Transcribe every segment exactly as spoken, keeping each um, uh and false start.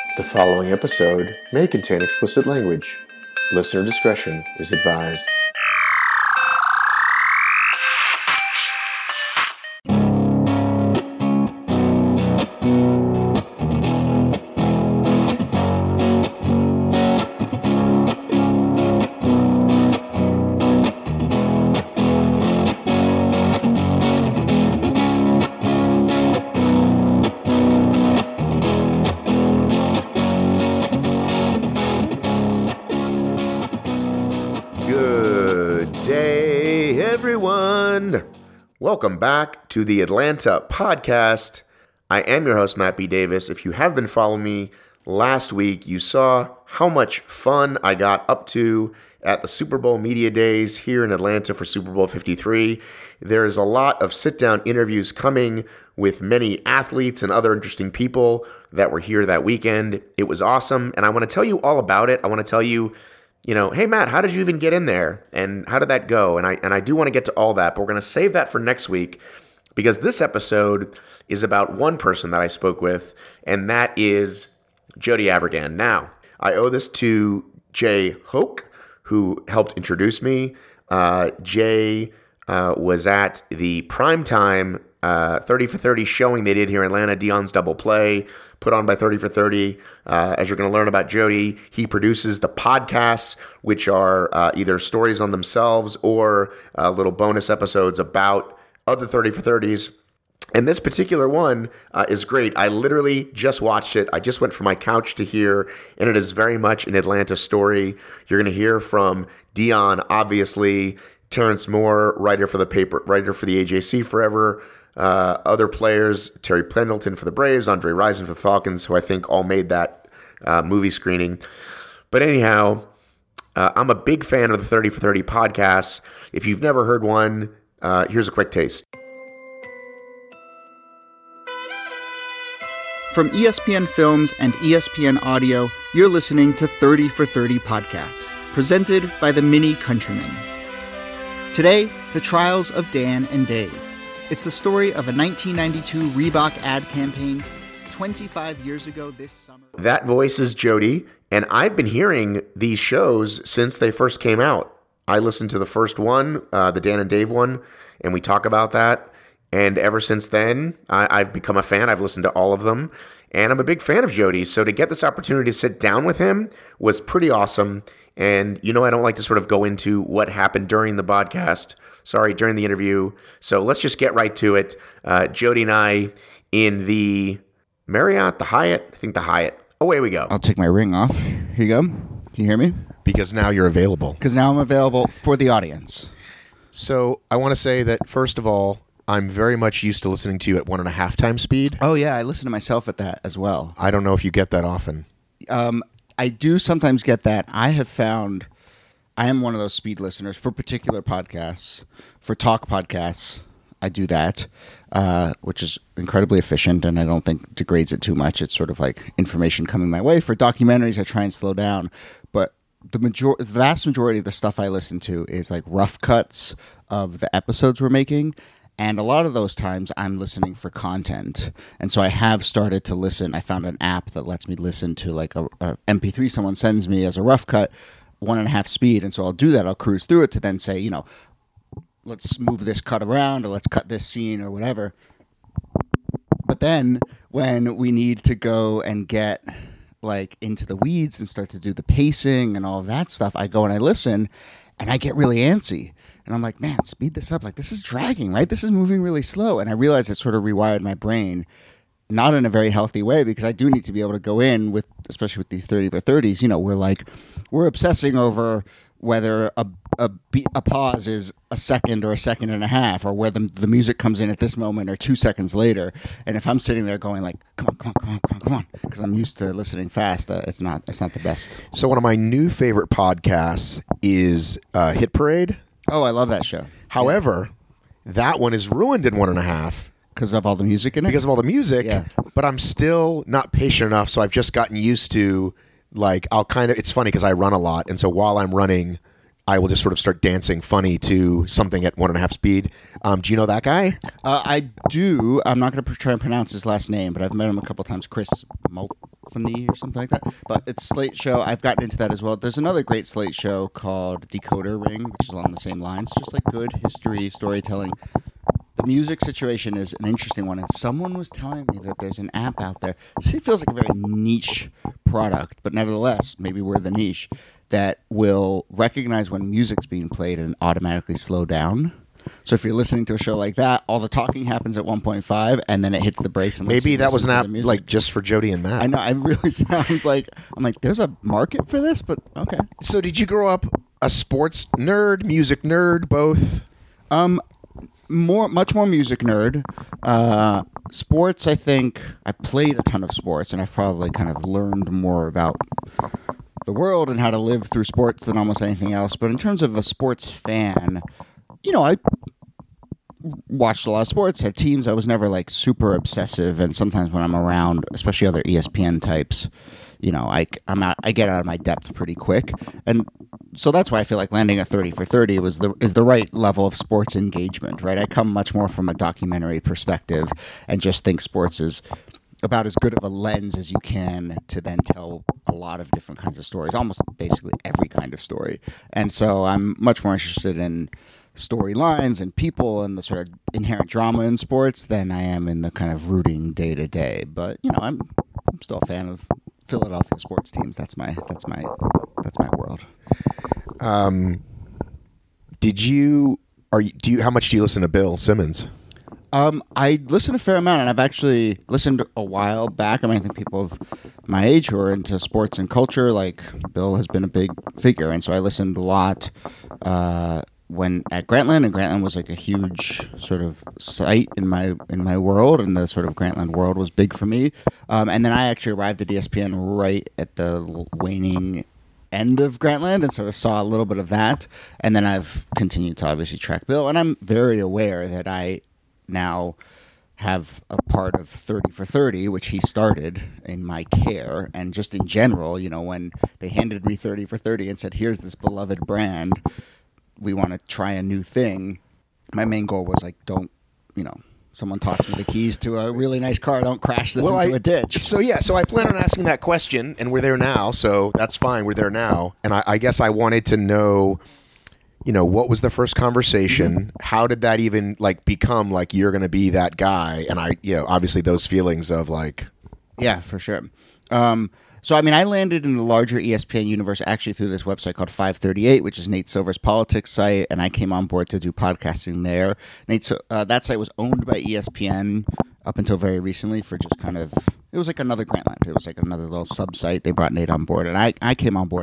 The following episode may contain explicit language. Listener discretion is advised. Welcome back to the Atlanta Podcast. I am your host, Matt B. Davis. If you have been following me last week, you saw how much fun I got up to at the Super Bowl Media Days here in Atlanta for Super Bowl fifty-three. There is a lot of sit-down interviews coming with many athletes and other interesting people that were here that weekend. It was awesome, and I want to tell you all about it. I want to tell you You know, hey, Matt, how did you even get in there? And how did that go? And I and I do want to get to all that, but we're going to save that for next week because this episode is about one person that I spoke with, and that is Jody Avirgan. Now, I owe this to Jay Hoke, who helped introduce me. Uh, Jay uh, was at the primetime uh, thirty for thirty showing they did here in Atlanta, Dion's Double Play, put on by thirty for thirty. Uh, as you're going to learn about Jody, he produces the podcasts, which are uh, either stories on themselves or uh, little bonus episodes about other thirty for thirties. And this particular one uh, is great. I literally just watched it. I just went from my couch to here, and it is very much an Atlanta story. You're going to hear from Dion, obviously, Terrence Moore, writer for the paper, writer for the A J C forever. Uh, other players, Terry Pendleton for the Braves, Andre Rison for the Falcons, who I think all made that uh, movie screening. But anyhow, uh, I'm a big fan of the thirty for thirty podcasts. If you've never heard one, uh, here's a quick taste. From E S P N Films and E S P N Audio, you're listening to thirty for thirty Podcasts, presented by the Mini Countryman. Today, the trials of Dan and Dave. It's the story of a nineteen ninety-two Reebok ad campaign twenty-five years ago this summer. That voice is Jody, and I've been hearing these shows since they first came out. I listened to the first one, uh, the Dan and Dave one, and we talk about that. And ever since then, I, I've become a fan. I've listened to all of them, and I'm a big fan of Jody. So to get this opportunity to sit down with him was pretty awesome. And you know, I don't like to sort of go into what happened during the podcast. Sorry, during the interview. So let's just get right to it. Uh, Jody and I in the Marriott, the Hyatt, I think the Hyatt. Away we go. I'll take my ring off. Here you go. Can you hear me? Because now you're available. Because now I'm available for the audience. So I want to say that, first of all, I'm very much used to listening to you at one and a half times speed. Oh, yeah. I listen to myself at that as well. I don't know if you get that often. Um, I do sometimes get that. I have found... I am one of those speed listeners for particular podcasts. For talk podcasts, I do that, uh, which is incredibly efficient, and I don't think degrades it too much. It's sort of like information coming my way. For documentaries, I try and slow down. But the major- the vast majority of the stuff I listen to is like rough cuts of the episodes we're making. And a lot of those times I'm listening for content. And so I have started to listen. I found an app that lets me listen to like a, a M P three someone sends me as a rough cut, one and a half speed. And so I'll do that. I'll cruise through it to then say, you know, let's move this cut around or let's cut this scene or whatever. But then when we need to go and get like into the weeds and start to do the pacing and all of that stuff, I go and I listen and I get really antsy. And I'm like, man, speed this up. Like, this is dragging, right? This is moving really slow. And I realized it sort of rewired my brain, not in a very healthy way, because I do need to be able to go in with, especially with these thirty for thirties, you know, we're like, we're obsessing over whether a a, beat, a pause is a second or a second and a half, or whether the music comes in at this moment or two seconds later. And if I'm sitting there going like, come on, come on, come on, come on, come on, because I'm used to listening fast, uh, it's not, it's not the best. So one of my new favorite podcasts is uh, Hit Parade. Oh, I love that show. However, yeah. that one is ruined in one and a half. Because of all the music in it? Because of all the music, yeah. But I'm still not patient enough, so I've just gotten used to, like, I'll kind of, it's funny because I run a lot, and so while I'm running, I will just sort of start dancing funny to something at one and a half speed. Um, do you know that guy? Uh, I do. I'm not going to try and pronounce his last name, but I've met him a couple times. Chris Mul- Stephanie or something like that. But it's Slate Show. I've gotten into that as well. There's another great Slate show called Decoder Ring, which is along the same lines, just like good history, storytelling. The music situation is an interesting one, and someone was telling me that there's an app out there. It feels like a very niche product, but nevertheless, maybe we're the niche, that will recognize when music's being played and automatically slow down. So if you're listening to a show like that, all the talking happens at one point five, and then it hits the brakes. And Maybe that was an app music. like just for Jody and Matt. I know. It really sounds like I'm like, there's a market for this, but okay. So did you grow up a sports nerd, music nerd, both? Um, more, much more music nerd. Uh, sports, I think I played a ton of sports, and I've probably kind of learned more about the world and how to live through sports than almost anything else. But in terms of a sports fan, you know, I watched a lot of sports, had teams. I was never like super obsessive, and sometimes when I'm around, especially other E S P N types, you know, I I'm out, I get out of my depth pretty quick, and so that's why I feel like landing a thirty for thirty was the is the right level of sports engagement, right? I come much more from a documentary perspective, and just think sports is about as good of a lens as you can to then tell a lot of different kinds of stories, almost basically every kind of story. And so I'm much more interested in storylines and people and the sort of inherent drama in sports than I am in the kind of rooting day to day. But you know, I'm I'm still a fan of Philadelphia sports teams. That's my that's my that's my world. Um, did you are you, do you how much do you listen to Bill Simmons? Um, I listen a fair amount, and I've actually listened a while back. I mean, I think people of my age who are into sports and culture, like Bill, has been a big figure, and so I listened a lot uh, when at Grantland, and Grantland was like a huge sort of site in my in my world, and the sort of Grantland world was big for me. Um, and then I actually arrived at E S P N right at the waning end of Grantland and sort of saw a little bit of that, and then I've continued to obviously track Bill, and I'm very aware that I now have a part of thirty for thirty, which he started in my care. And just in general, you know, when they handed me thirty for thirty and said, here's this beloved brand, we want to try a new thing, my main goal was like, don't, you know, someone tossed me the keys to a really nice car, don't crash this Well, into I- a ditch. So yeah, so I plan on asking that question, and we're there now, so that's fine. We're there now, and I, I guess I wanted to know, you know, what was the first conversation? Mm-hmm. How did that even like become like you're going to be that guy? And I, you know, obviously those feelings of like, yeah, for sure. Um, so, I mean, I landed in the larger E S P N universe actually through this website called five thirty-eight, which is Nate Silver's politics site, and I came on board to do podcasting there. Nate, uh, that site was owned by E S P N up until very recently for just kind of, it was like another Grantland. It was like another little sub-site. They brought Nate on board, and I, I came on board.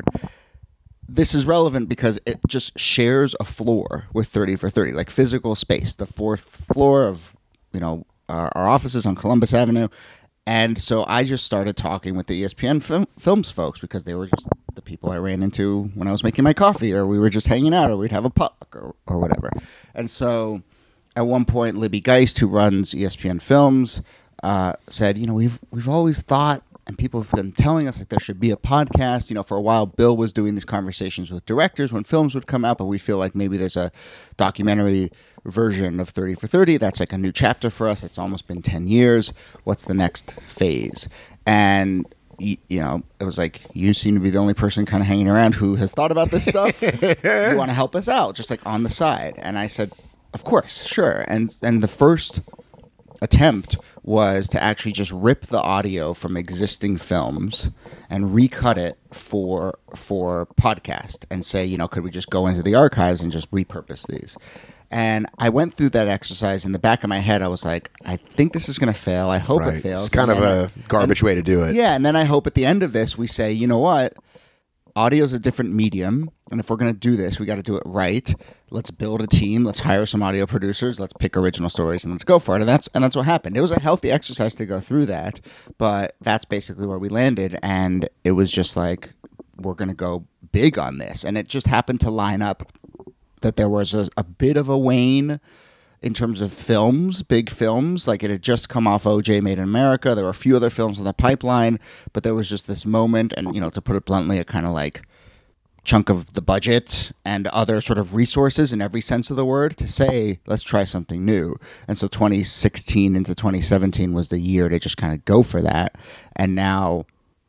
This is relevant because it just shares a floor with thirty for thirty, like physical space, the fourth floor of, you know, our, our offices on Columbus Avenue. And so I just started talking with the E S P N film, Films folks because they were just the people I ran into when I was making my coffee, or we were just hanging out, or we'd have a puck or, or whatever. And so at one point, Libby Geist, who runs E S P N Films, uh, said, you know, we've we've always thought, and people have been telling us that there should be a podcast. You know, for a while, Bill was doing these conversations with directors when films would come out, but we feel like maybe there's a documentary version of thirty for thirty. That's like a new chapter for us. It's almost been ten years. What's the next phase? And, you, you know, it was like, you seem to be the only person kind of hanging around who has thought about this stuff. You want to help us out, just like on the side. And I said, of course, sure. And and the first attempt was to actually just rip the audio from existing films and recut it for for podcast and say, you know, could we just go into the archives and just repurpose these? And I went through that exercise. In the back of my head, I was like, I think this is going to fail. I hope right. it fails. It's kind and of a I, garbage and, way to do it. Yeah, and then I hope at the end of this we say, you know what? Audio is a different medium, and if we're going to do this, we got to do it right. Let's build a team. Let's hire some audio producers. Let's pick original stories, and let's go for it. And that's and that's what happened. It was a healthy exercise to go through that, but that's basically where we landed. And it was just like, we're going to go big on this, and it just happened to line up that there was a, a bit of a wane in terms of films, big films. Like, it had just come off O J Made in America. There were a few other films in the pipeline, but there was just this moment, and, you know, to put it bluntly, a kind of like chunk of the budget and other sort of resources in every sense of the word to say, let's try something new. And so twenty sixteen into twenty seventeen was the year to just kind of go for that. And now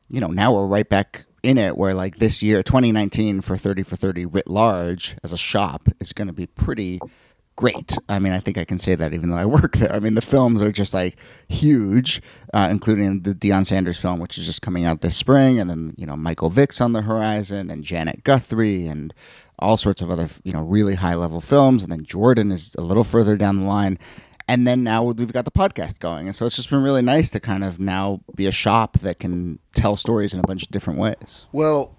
you know, now we're right back in it where like this year, twenty nineteen for thirty for thirty writ large as a shop is going to be pretty great. I mean, I think I can say that even though I work there. I mean, the films are just like huge, uh, including the Deion Sanders film, which is just coming out this spring. And then, you know, Michael Vick's on the horizon and Janet Guthrie and all sorts of other, you know, really high level films. And then Jordan is a little further down the line. And then now we've got the podcast going. And so it's just been really nice to kind of now be a shop that can tell stories in a bunch of different ways. Well,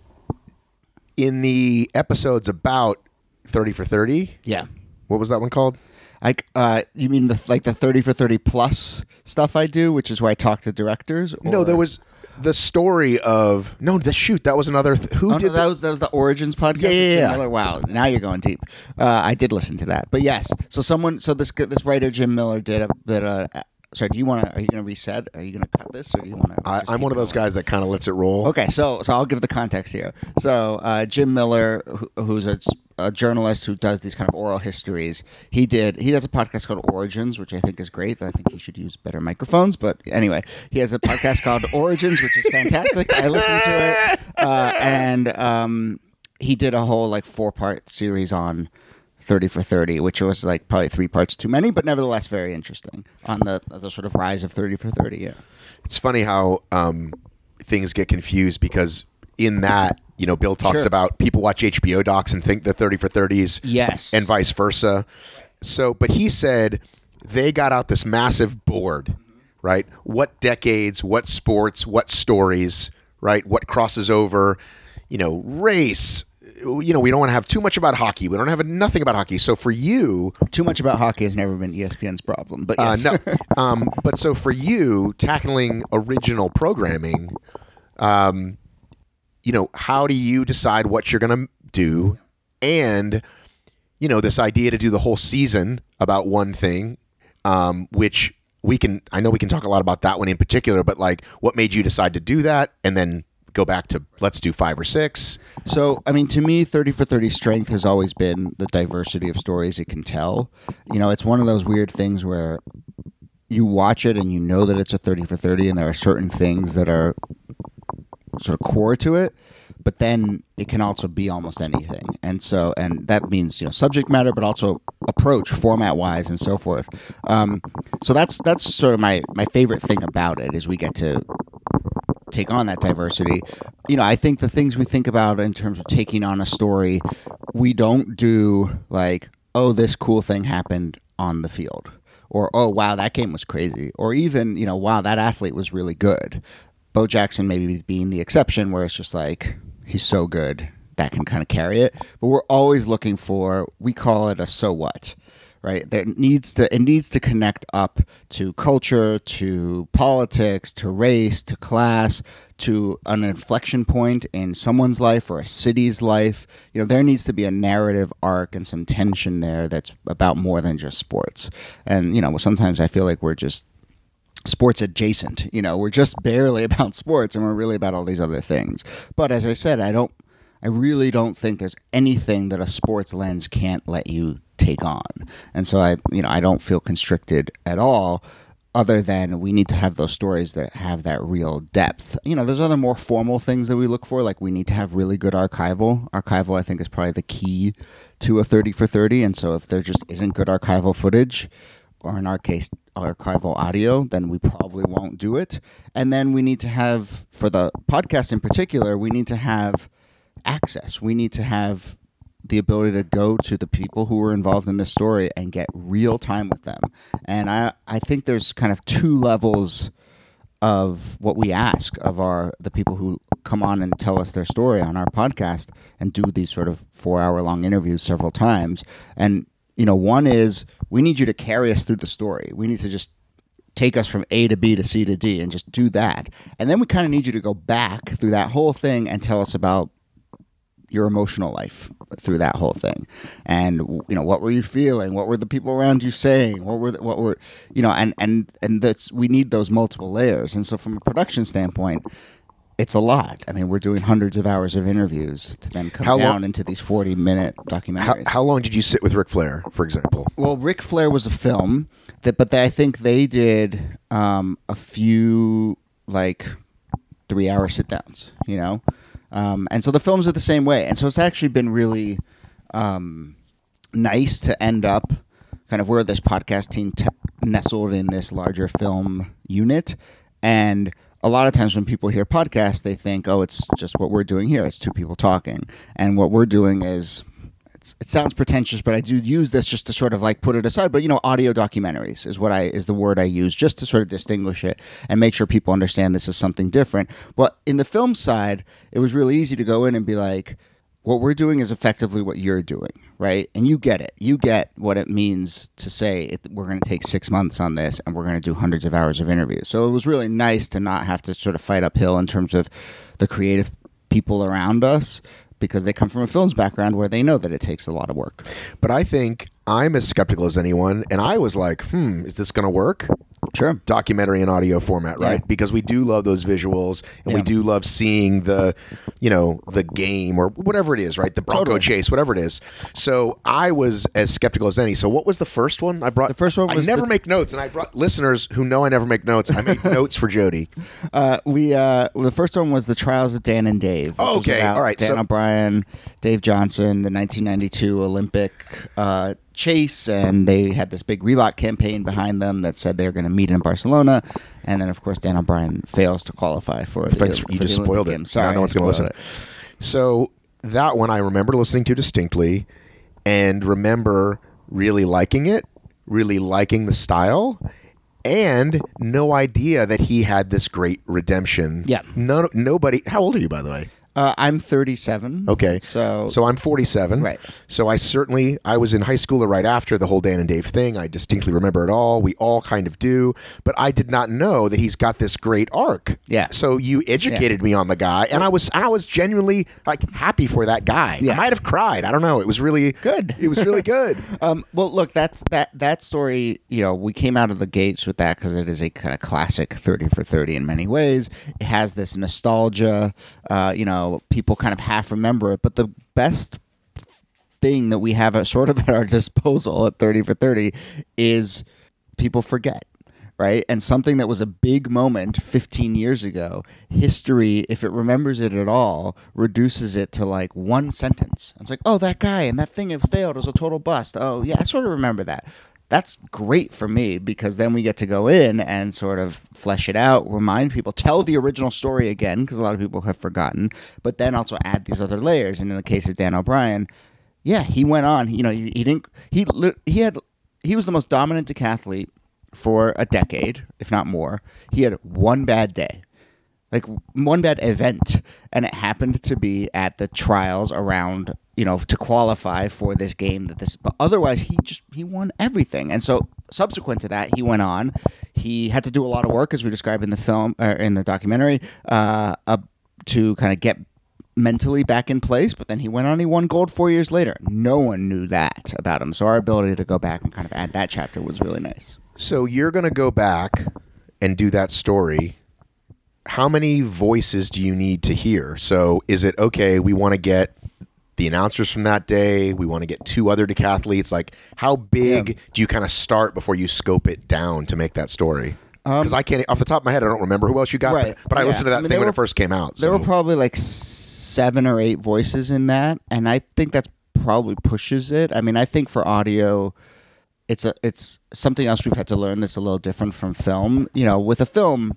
in the episodes about thirty for thirty, Yeah. what was that one called? Like, uh, you mean the like the thirty for thirty plus stuff I do, which is where I talk to directors? Or? No, there was the story of no. The shoot that was another. Th- who Oh, did no, that was that was the Origins podcast. Yeah, yeah, with Jim yeah. Miller. Wow, now you're going deep. Uh, I did listen to that, but yes. So someone, so this this writer Jim Miller did a did a. Sorry, do you want to? Are you going to reset? Are you going to cut this, or do you want to? I, I'm one of those guys that kind of lets it roll. Okay, so so I'll give the context here. So uh, Jim Miller, who, who's a, a journalist who does these kind of oral histories, he did he does a podcast called Origins, which I think is great. I think he should use better microphones, but anyway, he has a podcast called Origins, which is fantastic. I listened to it, uh, and um, he did a whole like four part series on thirty for thirty, which was like probably three parts too many, but nevertheless very interesting on the the sort of rise of thirty for thirty. Yeah. It's funny how um, things get confused because in that, you know, Bill talks Sure. about people watch H B O docs and think the thirty for thirties Yes. and vice versa. So, but he said they got out this massive board, right? What decades, what sports, what stories, right? What crosses over, you know, race. You know, we don't want to have too much about hockey. We don't have nothing about hockey. So for you, Too much about hockey has never been E S P N's problem, but uh, yes. no, um, but so for you tackling original programming, um, you know, how do you decide what you're going to do? And, you know, this idea to do the whole season about one thing, um, which we can, I know we can talk a lot about that one in particular, but like what made you decide to do that? And then go back to let's do five or six. So, I mean, to me, thirty for thirty strength has always been the diversity of stories it can tell. You know, it's one of those weird things where you watch it and you know that it's a thirty for thirty, and there are certain things that are sort of core to it, but then it can also be almost anything. And so, and that means, you know, subject matter, but also approach format wise and so forth. Um, so that's, that's sort of my, my favorite thing about it is we get to take on that diversity. You know, I think the things we think about in terms of taking on a story, we don't do like, oh, this cool thing happened on the field, or oh, wow, that game was crazy, or even, you know, wow, that athlete was really good. Bo Jackson maybe being the exception where it's just like, he's so good, that can kind of carry it. But we're always looking for, we call it a so what. Right, there needs to it needs to connect up to culture, to politics, to race, to class, to an inflection point in someone's life or a city's life. You know, there needs to be a narrative arc and some tension there that's about more than just sports. And you know, sometimes I feel like we're just sports adjacent. You know, we're just barely about sports, and we're really about all these other things. But as I said, I don't. I really don't think there's anything that a sports lens can't let you take on. And so I, you know, I don't feel constricted at all, other than we need to have those stories that have that real depth. You know, there's other more formal things that we look for, like we need to have really good archival. Archival, I think, is probably the key to a thirty for thirty. And so if there just isn't good archival footage, or in our case, archival audio, then we probably won't do it. And then we need to have, for the podcast in particular, we need to have access. We need to have the ability to go to the people who were involved in this story and get real time with them. And I, I think there's kind of two levels of what we ask of our the people who come on and tell us their story on our podcast and do these sort of four hour long interviews several times. And, you know, one is we need you to carry us through the story. We need to just take us from A to B to C to D and just do that. And then we kind of need you to go back through that whole thing and tell us about your emotional life through that whole thing. And, you know, what were you feeling? What were the people around you saying? What were, the, what were, you know, and, and, and that's, we need those multiple layers. And so from a production standpoint, it's a lot. I mean, we're doing hundreds of hours of interviews to then come How down long- into these forty minute How, documentaries. how long did you sit with Ric Flair, for example? Well, Ric Flair was a film that, but they, I think they did um, a few like three hour sit downs, you know? Um, and so the films are the same way. And so it's actually been really um, nice to end up kind of where this podcast team t- nestled in this larger film unit. And a lot of times when people hear podcasts, they think, oh, it's just what we're doing here. It's two people talking. And what we're doing is, it's, it sounds pretentious, but I do use this just to sort of like put it aside. But, you know, audio documentaries is what I is the word I use just to sort of distinguish it and make sure people understand this is something different. But in the film side, it was really easy to go in and be like, what we're doing is effectively what you're doing, right? And you get it. You get what it means to say it, we're going to take six months on this and we're going to do hundreds of hours of interviews. So it was really nice to not have to sort of fight uphill in terms of the creative people around us, because they come from a films background where they know that it takes a lot of work. But I think I'm as skeptical as anyone, and I was like, hmm, is this going to work? Sure. Documentary and audio format, right? Yeah. Because we do love those visuals, and we Yeah. do love seeing the, you know, the game or whatever it is, right? The Bronco Totally. chase, whatever it is. So I was as skeptical as any. So what was the first one I brought? The first one was I never the- make notes, and I brought listeners who know I never make notes. I made notes for Jody. Uh, we uh, well, the first one was The Trials of Dan and Dave. Which Oh, was okay. about All right. Dan So- O'Brien, Dave Johnson, the nineteen ninety-two Olympic uh, chase, and they had this big Reebok campaign behind them that said they were going to meet in Barcelona, and then of course Dan O'Brien fails to qualify for the, Thanks, for you the just Olympic spoiled it. Games. Sorry, Now no one's going to I listen. spoiled So that one I remember listening to distinctly, and remember really liking it, really liking the style, and no idea that he had this great redemption. Yeah. None, nobody. How old are you, by the way? Uh, I'm thirty-seven. Okay. So, So I'm forty-seven. Right. So I certainly, I was in high school or right after the whole Dan and Dave thing. I distinctly remember it all. We all kind of do. But I did not know that he's got this great arc. Yeah. So you educated me on the guy, and I was, and I was genuinely like happy for that guy. Yeah. I might have cried. I don't know. It was really Good. It was really good. Um, well, look, that's that that story. You know, we came out of the gates with that because it is a kind of classic thirty for thirty in many ways. It has this nostalgia. Uh, you know, people kind of half remember it, but the best thing that we have at, sort of at our disposal at thirty for thirty is people forget. Right? And something that was a big moment fifteen years ago, history, if it remembers it at all, reduces it to like one sentence. It's like, oh, that guy and that thing, it failed. It was a total bust. Oh, yeah, I sort of remember that. That's great for me because then we get to go in and sort of flesh it out, remind people, tell the original story again, because a lot of people have forgotten, but then also add these other layers. And in the case of Dan O'Brien, yeah, he went on. You know, he, he didn't. He he had he was the most dominant decathlete for a decade, if not more. He had one bad day, like one bad event, and it happened to be at the trials around, you know, to qualify for this game that this, but otherwise he just, he won everything. And so subsequent to that, he went on, he had to do a lot of work, as we described in the film, or in the documentary, uh, uh, to kind of get mentally back in place, but then he went on, he won gold four years later. No one knew that about him. So our ability to go back and kind of add that chapter was really nice. So you're going to go back and do that story. How many voices do you need to hear? So is it, okay, we want to get the announcers from that day, we want to get two other decathletes, like how big Yeah. do you kind of start before you scope it down to make that story? Because Um, I can't, off the top of my head, I don't remember who else you got, Right. but, but I Yeah. listened to that I mean, thing there when were- it first came out. There So. were probably like seven or eight voices in that, and I think that's probably pushes it. I mean, I think for audio, it's a it's something else we've had to learn that's a little different from film. You know, with a film,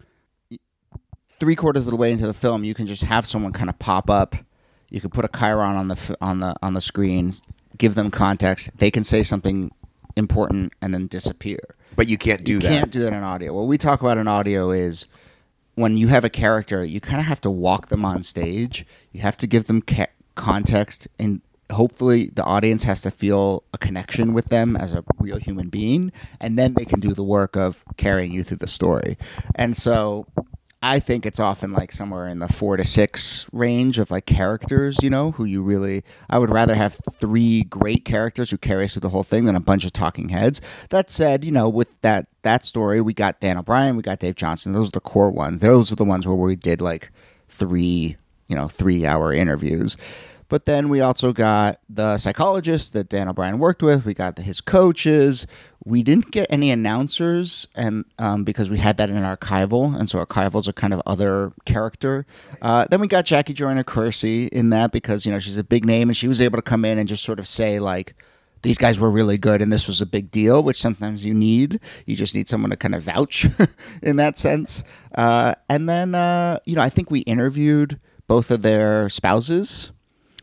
three quarters of the way into the film, you can just have someone kind of pop up. You can put a chyron on the f- on the on the screen, give them context. They can say something important and then disappear. But you can't do you that. can't do that in audio. What we talk about in audio is when you have a character, you kind of have to walk them on stage. You have to give them ca- context, and hopefully the audience has to feel a connection with them as a real human being, and then they can do the work of carrying you through the story. And so I think it's often like somewhere in the four to six range of like characters, you know, who you really, I would rather have three great characters who carry us through the whole thing than a bunch of talking heads. That said, you know, with that, that story, we got Dan O'Brien, we got Dave Johnson. Those are the core ones. Those are the ones where we did like three, you know, three hour interviews. But then we also got the psychologist that Dan O'Brien worked with. We got the, his coaches. We didn't get any announcers, and um, because we had that in archival, and so archivals are kind of other character. Uh, then we got Jackie Joyner Kersey in that because you know she's a big name, and she was able to come in and just sort of say like, these guys were really good, and this was a big deal, which sometimes you need. You just need someone to kind of vouch in that sense. Uh, and then uh, you know I think we interviewed both of their spouses,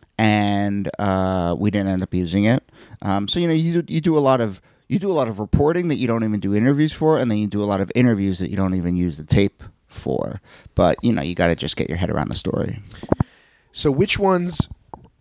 and uh, we didn't end up using it. Um, so you know you you do a lot of. You do a lot of reporting that you don't even do interviews for, and then you do a lot of interviews that you don't even use the tape for. But, you know, you got to just get your head around the story. So which ones,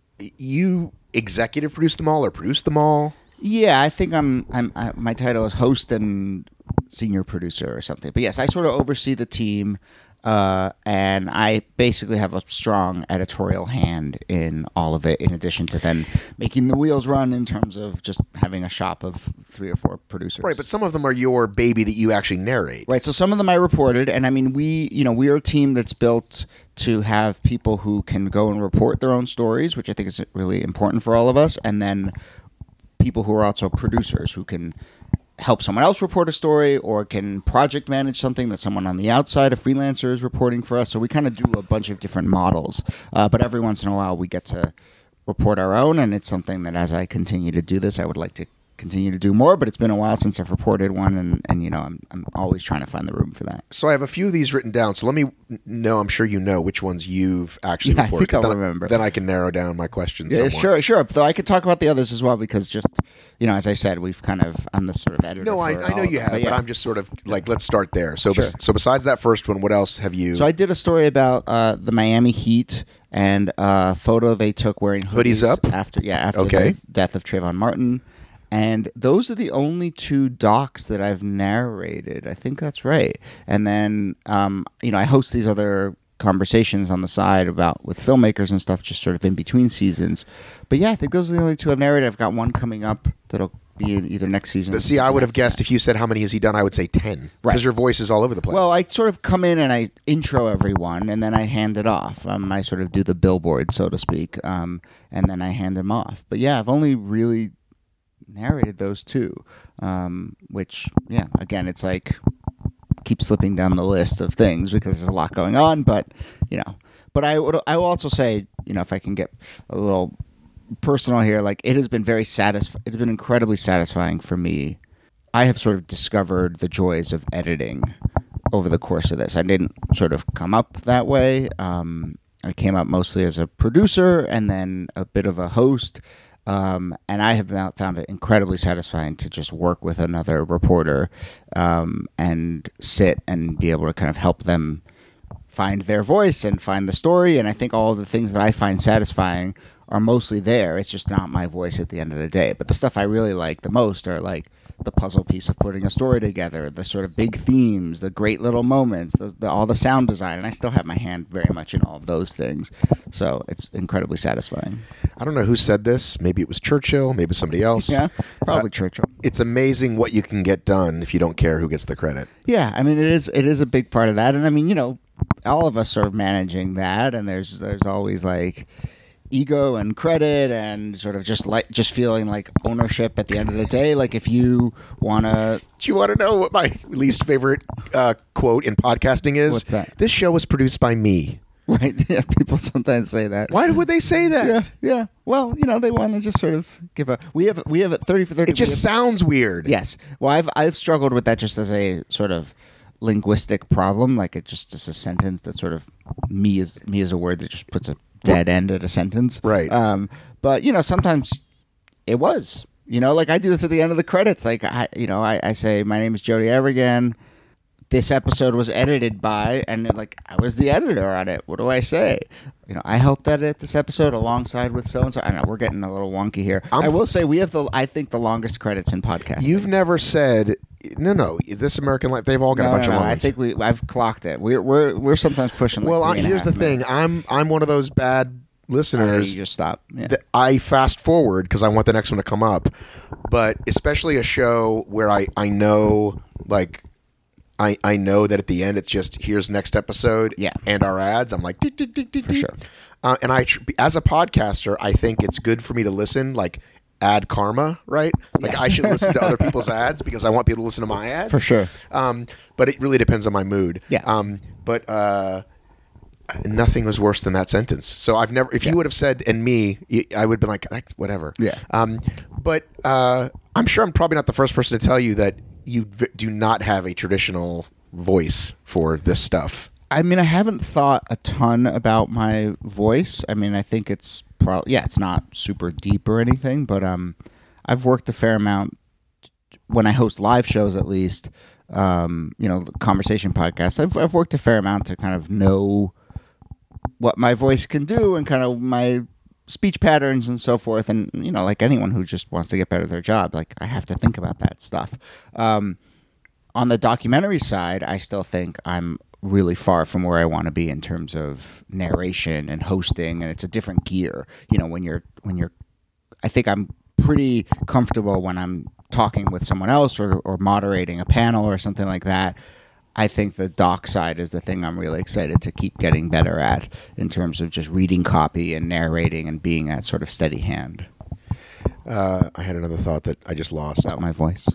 you executive produced them all or produced them all? Yeah, I think I'm, I'm I, my title is host and senior producer or something. But yes, I sort of oversee the team. Uh, and I basically have a strong editorial hand in all of it, in addition to then making the wheels run in terms of just having a shop of three or four producers. Right, but some of them are your baby that you actually narrate. Right, so some of them I reported, and I mean, we, you know, we are a team that's built to have people who can go and report their own stories, which I think is really important for all of us, and then people who are also producers who can help someone else report a story or can project manage something that someone on the outside, a freelancer, is reporting for us. So we kind of do a bunch of different models. Uh, but every once in a while we get to report our own, and it's something that as I continue to do this, I would like to continue to do more, but it's been a while since I've reported one, and, and you know, I'm I'm always trying to find the room for that. So I have a few of these written down. So let me know, I'm sure you know which ones you've actually Yeah, I reported. think I'll 'cause then, remember. Then I can narrow down my questions Yeah, somewhat. sure, sure. Though I could talk about the others as well because just, you know, as I said, we've kind of, I'm the sort of editor. No, I, for I know all of you them, have, but, yeah. I'm just sort of like, let's start there. So, Sure. bes- so besides that first one, what else have you? So I did a story about uh, the Miami Heat and a photo they took wearing hoodies, Hoodies up? after yeah after Okay. the death of Trayvon Martin. And those are the only two docs that I've narrated. I think that's right. And then, um, you know, I host these other conversations on the side about with filmmakers and stuff, just sort of in between seasons. But yeah, I think those are the only two I've narrated. I've got one coming up that'll be in either next season. But or see, I season would have after guessed that. if you said how many has he done, I would say ten. Right. Because your voice is all over the place. Well, I sort of come in and I intro everyone, and then I hand it off. Um, I sort of do the billboard, so to speak, um, and then I hand them off. But yeah, I've only really narrated those two, um, which, yeah, again, it's like keep slipping down the list of things because there's a lot going on. But you know, but I would I will also say, you know, if I can get a little personal here, like it has been very satisfying. It's been incredibly satisfying for me. I have sort of discovered the joys of editing over the course of this. I didn't sort of come up that way. Um, I came up mostly as a producer and then a bit of a host. Um, and I have found it incredibly satisfying to just work with another reporter um, and sit and be able to kind of help them find their voice and find the story. And I think all of the things that I find satisfying are mostly there. It's just not my voice at the end of the day. But the stuff I really like the most are like the puzzle piece of putting a story together, the sort of big themes, the great little moments, the, the, all the sound design. And I still have my hand very much in all of those things. So it's incredibly satisfying. I don't know who said this. Maybe it was Churchill. Maybe somebody else. Yeah, probably Uh, Churchill. It's amazing what you can get done if you don't care who gets the credit. Yeah, I mean it is it is a big part of that, and I mean you know all of us are managing that, and there's there's always like ego and credit and sort of just like just feeling like ownership at the end of the day. Like if you want to, Do you want to know what my least favorite uh, quote in podcasting is? What's that? This show was produced by me. right? Yeah, people sometimes say that. Why would they say that? Yeah, yeah. Well, you know they want to just sort of give a. We have we have a thirty for thirty. It just we have- sounds weird. Yes. Well, I've I've struggled with that just as a sort of linguistic problem. Like it just is a sentence that sort of me is me is a word that just puts a dead end at a sentence. Right. Um. But you know sometimes it was. You know, like I do this at the end of the credits. Like I, you know, I, I say my name is Jody Evergan. This episode was edited by, and like I was the editor on it. What do I say? You know, I helped edit this episode alongside with so and so. I know we're getting a little wonky here. I'm I will say we have the, I think, the longest credits in podcasting. You've never said no, no. This American Life. They've all got no, a bunch no, of no. I lines. think we, I've clocked it. We're we're we're sometimes pushing. Like well, I, three and a here's the half thing. minutes. I'm I'm one of those bad Uh, listeners. you just stop. Yeah. that I fast forward because I want the next one to come up. But especially a show where I, I know like I I know that at the end it's just here's next episode Yeah. and our ads. I'm like for sure. Uh, and I tr- as a podcaster I think it's good for me to listen like ad karma, right? Like Yes. I should listen to other people's ads because I want people to listen to my ads. For sure. Um, but it really depends on my mood. Yeah. Um, but uh, nothing was worse than that sentence. So I've never, if Yeah. you would have said, and me, I would have been like, whatever. Yeah. Um, but uh, I'm sure I'm probably not the first person to tell you that you v- do not have a traditional voice for this stuff. I mean, I haven't thought a ton about my voice. I mean, I think it's probably, yeah, it's not super deep or anything, but um, I've worked a fair amount when I host live shows, at least, um, you know, the conversation podcasts. I've, I've worked a fair amount to kind of know what my voice can do and kind of my speech patterns and so forth. And, you know, like anyone who just wants to get better at their job, like I have to think about that stuff. Um, on the documentary side, I still think I'm really far from where I want to be in terms of narration and hosting, and it's a different gear. You know, when you're when you're I think I'm pretty comfortable when I'm talking with someone else or, or moderating a panel or something like that. I think the doc side is the thing I'm really excited to keep getting better at in terms of just reading copy and narrating and being that sort of steady hand. Uh, I had another thought that I just lost. About my voice.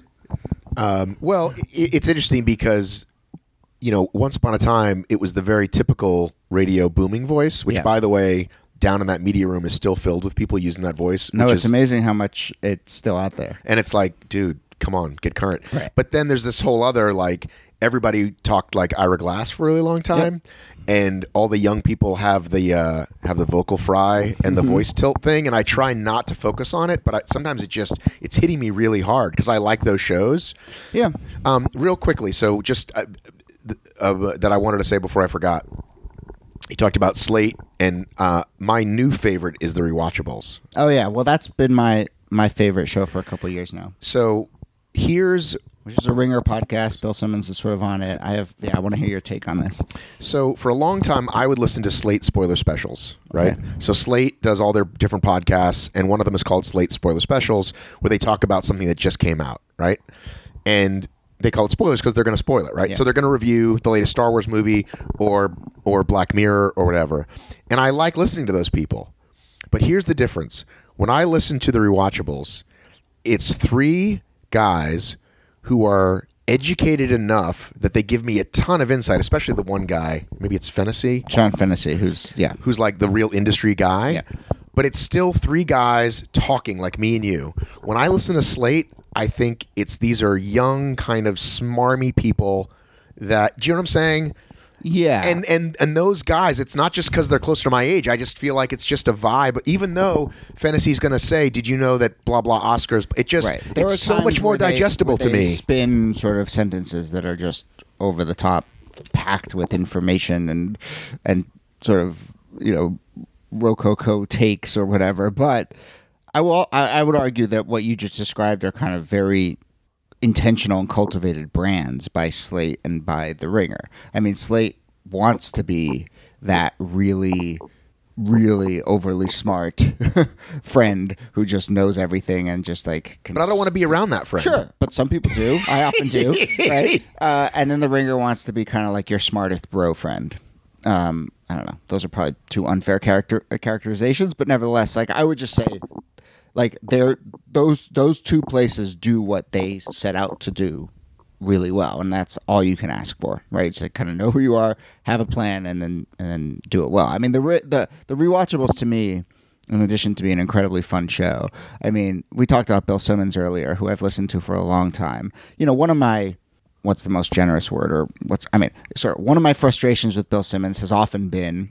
Um, well, it, it's interesting because, you know, once upon a time, it was the very typical radio booming voice, which, Yeah. by the way, down in that media room is still filled with people using that voice. No, which it's is, amazing how much it's still out there. And it's like, dude, come on, get current. Right. But then there's this whole other, like, everybody talked like Ira Glass for a really long time. Yep. And all the young people have the uh, have the vocal fry and the Mm-hmm. voice tilt thing, and I try not to focus on it, but I, sometimes it just it's hitting me really hard because I like those shows. Yeah. Um, real quickly, so just uh, th- uh, that I wanted to say before I forgot. He talked about Slate, and uh, my new favorite is the Rewatchables. Oh yeah. Well, that's been my my favorite show for a couple of years now. So here's Which is a Ringer podcast. Bill Simmons is sort of on it. I have, yeah, I want to hear your take on this. so for a long time I would listen to Slate spoiler specials, right? Okay. So Slate does all their different podcasts, and one of them is called Slate Spoiler Specials, where they talk about something that just came out, right? And they call it spoilers because they're going to spoil it, right? Yeah. So they're going to review the latest Star Wars movie or or Black Mirror or whatever. And I like listening to those people. But here's the difference. When I listen to the Rewatchables, it's three guys who are educated enough that they give me a ton of insight, especially the one guy, maybe it's Fennessy, John Fennessy, who's, yeah. who's like the real industry guy. Yeah. But it's still three guys talking like me and you. When I listen to Slate, I think it's these are young, kind of smarmy people that, do you know what I'm saying? Yeah. And and and those guys, it's not just because they're closer to my age. I just feel like it's just a vibe. Even though Fennessy's going to say, "Did you know that blah blah Oscars?" It just right. There are it's so times much more where they- digestible where to they me. Spin sort of sentences that are just over the top, packed with information and and sort of, you know, rococo takes or whatever. But I will. I, I would argue that what you just described are kind of very intentional and cultivated brands by Slate and by The Ringer. I mean, Slate wants to be that really, really overly smart friend who just knows everything and just like can But I don't want to be around that friend. Sure, but some people do. I often do, right? Uh, and then The Ringer wants to be kind of like your smartest bro friend. Um, I don't know. Those are probably two unfair character uh, characterizations, but nevertheless, like I would just say, like they're those those two places do what they set out to do really well, and that's all you can ask for, right? To kind of know who you are, have a plan, and then and then do it well. I mean, the re- the the Rewatchables to me, in addition to being an incredibly fun show, I mean, we talked about Bill Simmons earlier, who I've listened to for a long time. You know, one of my what's the most generous word, or what's I mean, sorry, one of my frustrations with Bill Simmons has often been.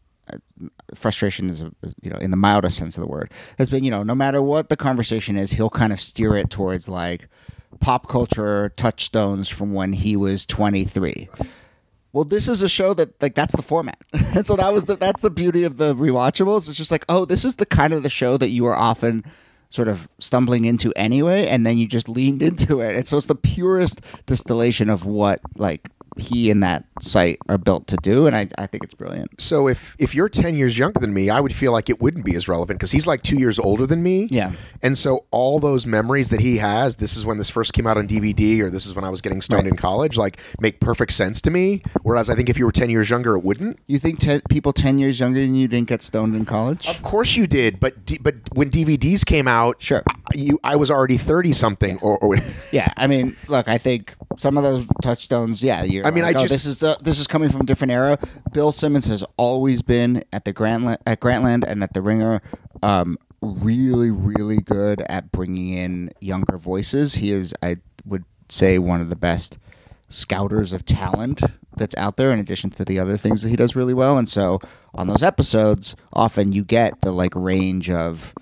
Frustration is, you know, in the mildest sense of the word, has been, you know, no matter what the conversation is, he'll kind of steer it towards like pop culture touchstones from when he was twenty-three. Well, this is a show that like that's the format, and so that was the that's the beauty of the Rewatchables. It's just like, oh, this is the kind of the show that you are often sort of stumbling into anyway, and then you just leaned into it, and so it's the purest distillation of what like he and that site are built to do, and I, I think it's brilliant. So if if you're ten years younger than me, I would feel like it wouldn't be as relevant because he's like two years older than me. Yeah. And so all those memories that he has, this is when this first came out on D V D, or this is when I was getting stoned Right. in college, like make perfect sense to me. Whereas I think if you were ten years younger, it wouldn't. You think ten, people ten years younger than you didn't get stoned in college? Of course you did, but D- but when D V Ds came out, Sure. you I was already thirty something, or, or Yeah, I mean, look, I think some of those touchstones, yeah, you're I mean, like, I oh, just- this is uh, this is coming from a different era. Bill Simmons has always been at the Grantland, at Grantland and at the Ringer, um, really, really good at bringing in younger voices. He is, I would say, one of the best scouters of talent that's out there, in addition to the other things that he does really well. And so on those episodes, often you get the like range of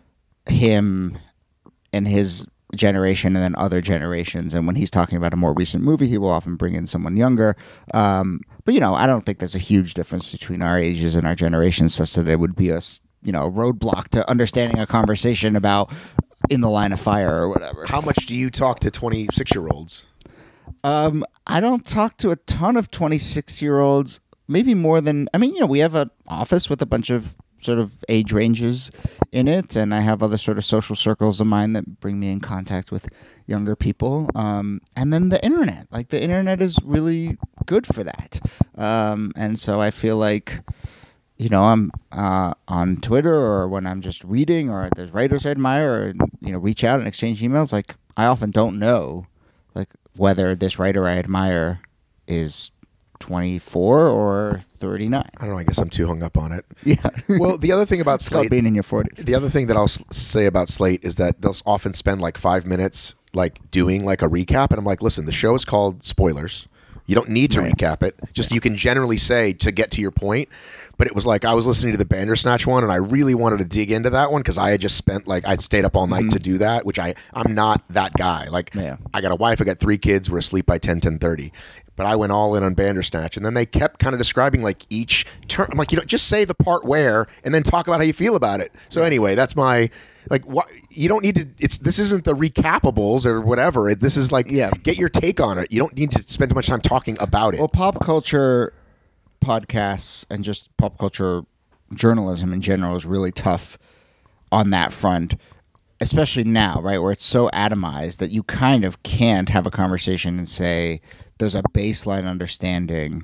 him and his generation and then other generations. And when he's talking about a more recent movie, he will often bring in someone younger. Um, but, you know, I don't think there's a huge difference between our ages and our generations such that it would be a, s- you know, a roadblock to understanding a conversation about In the Line of Fire or whatever. how much do you talk to twenty-six year olds? Um, I don't talk to a ton of twenty-six year olds, maybe more than, I mean, you know, we have an office with a bunch of sort of age ranges in it, and I have other sort of social circles of mine that bring me in contact with younger people. Um, and then the internet, like the internet is really good for that. Um, and so I feel like, you know, I'm uh, on Twitter or when I'm just reading or there's writers I admire, and, you know, reach out and exchange emails. Like I often don't know, like whether this writer I admire is twenty-four or thirty-nine. I don't know. I guess I'm too hung up on it. Yeah. Well, the other thing about It's called Slate, being in your forties. the other thing that I'll s- say about Slate is that they'll often spend like five minutes like doing like a recap, and I'm like, listen, the show is called Spoilers. You don't need to Right. recap it. Just you can generally say to get to your point. But it was like I was listening to the Bandersnatch one, and I really wanted to dig into that one because I had just spent like I'd stayed up all night to do that, which I I'm not that guy. Like Yeah. I got a wife, I got three kids, we're asleep by ten, ten thirty. But I went all in on Bandersnatch, and then they kept kind of describing like each turn. I'm like, you know, just say the part where, and then talk about how you feel about it. So anyway, that's my like. What you don't need to. It's this isn't the recapables or whatever. It, this is like, Yeah. get your take on it. You don't need to spend too much time talking about it. Well, pop culture podcasts and just pop culture journalism in general is really tough on that front, especially now, right, where it's so atomized that you kind of can't have a conversation and say there's a baseline understanding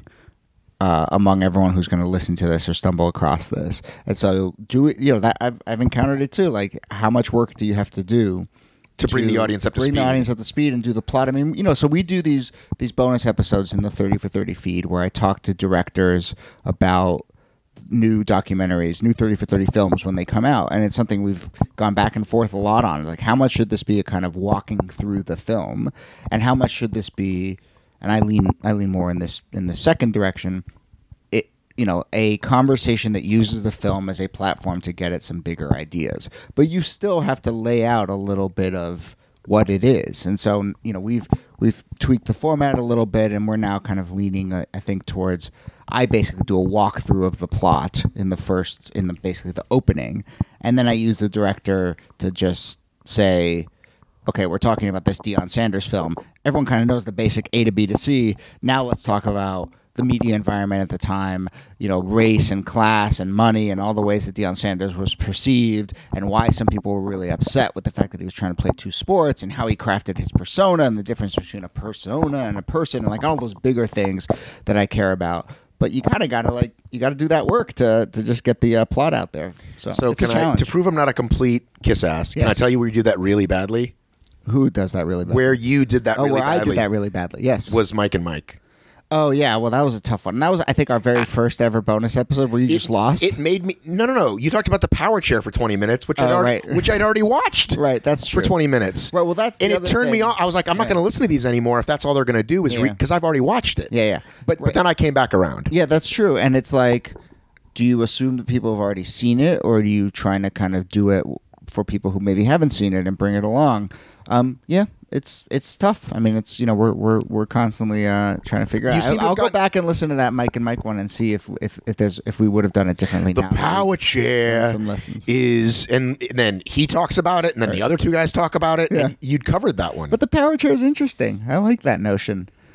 uh, among everyone who's going to listen to this or stumble across this. And so, do it, you know, that I've I've encountered it too. Like, how much work do you have to do To bring the audience up to bring the speed. audience up to speed and do the plot? I mean, you know, so we do these these bonus episodes in the thirty for thirty feed where I talk to directors about new documentaries, new thirty for thirty films when they come out, and it's something we've gone back and forth a lot on. Like, how much should this be a kind of walking through the film, and how much should this be? And I lean I lean more in this in the second direction. It you know a conversation that uses the film as a platform to get at some bigger ideas, but you still have to lay out a little bit of what it is. And so you know we've we've tweaked the format a little bit, and we're now kind of leaning, I I think, towards. I basically do a walkthrough of the plot in the first, in the basically the opening, and then I use the director to just say, okay, we're talking about this Deion Sanders film. Everyone kind of knows the basic A to B to C. Now let's talk about the media environment at the time, you know, race and class and money and all the ways that Deion Sanders was perceived and why some people were really upset with the fact that he was trying to play two sports and how he crafted his persona and the difference between a persona and a person and like all those bigger things that I care about. But you kind of got to like you got to do that work to to just get the uh, plot out there. So, So it's a can I, challenge. to prove I'm not a complete kiss ass, can I Yes. tell you where you did that really badly? Who does that really badly? Where you did that oh, really where I badly did that really badly. Yes. was Mike and Mike. Oh yeah, well that was a tough one. And that was I think our very first ever bonus episode where you just lost. It made me no no no. You talked about the power chair for twenty minutes, which I'd Oh, already right. which I'd already watched. Right, that's for true. twenty minutes. Right, well, that's the and it other turned me thing. off. I was like, I'm not Yeah. going to listen to these anymore if that's all they're going to do is Yeah. because I've already watched it. yeah, yeah. But but Right. then I came back around. Yeah, that's true. And it's like, do you assume that people have already seen it, or are you trying to kind of do it for people who maybe haven't seen it and bring it along? Um, yeah, it's it's tough. I mean, it's you know we're we're we're constantly uh, trying to figure You out. seem to I, I'll have go gotten- back and listen to that Mike and Mike one and see if if if there's if we would have done it differently. The now that power we've chair learned some lessons. is, and, and then he talks about it, and then the other two guys talk about it, Yeah. and you'd covered that one. But the power chair is interesting. I like that notion.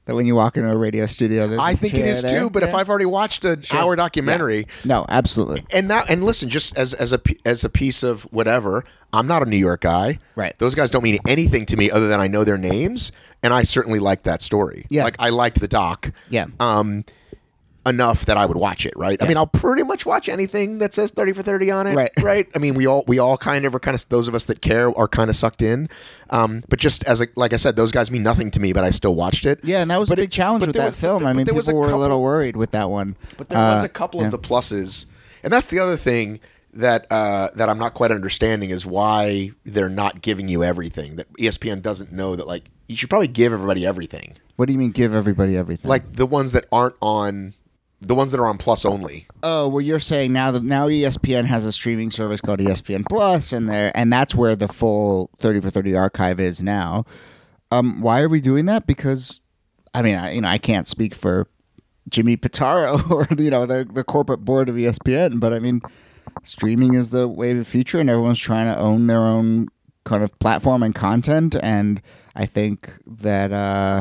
That when you walk into a radio studio, there's I a think it chair is there? too. But if Yeah. I've already watched an hour documentary, Yeah. No, absolutely. and that, and listen, just as as a p- as a piece of whatever, I'm not a New York guy. Right. Those guys don't mean anything to me other than I know their names, and I certainly liked that story. Yeah. Like I liked the doc. Yeah. Um, enough that I would watch it. Right. I mean, I'll pretty much watch anything that says thirty for thirty on it. Right. Right. I mean, we all we all kind of are kind of those of us that care are kind of sucked in. Um, but just as a, like I said, those guys mean nothing to me, but I still watched it. Yeah, and that was But a it- big challenge but with there that was- film. but I mean, there people was a were a couple- little worried with that one. But there was Uh, a couple yeah. of the pluses, and that's the other thing that uh, that I'm not quite understanding is why they're not giving you everything. That E S P N doesn't know that like you should probably give everybody everything. What do you mean, give everybody everything? Like the ones that aren't on, the ones that are on Plus only. oh, well, you're saying now that now E S P N has a streaming service called E S P N Plus, and there, and that's where the full thirty for thirty archive is now. Um, why are we doing that? Because, I mean, I, you know, I can't speak for Jimmy Pitaro or you know the the corporate board of E S P N, but I mean, streaming is the way of the future, and everyone's trying to own their own kind of platform and content. And I think that uh,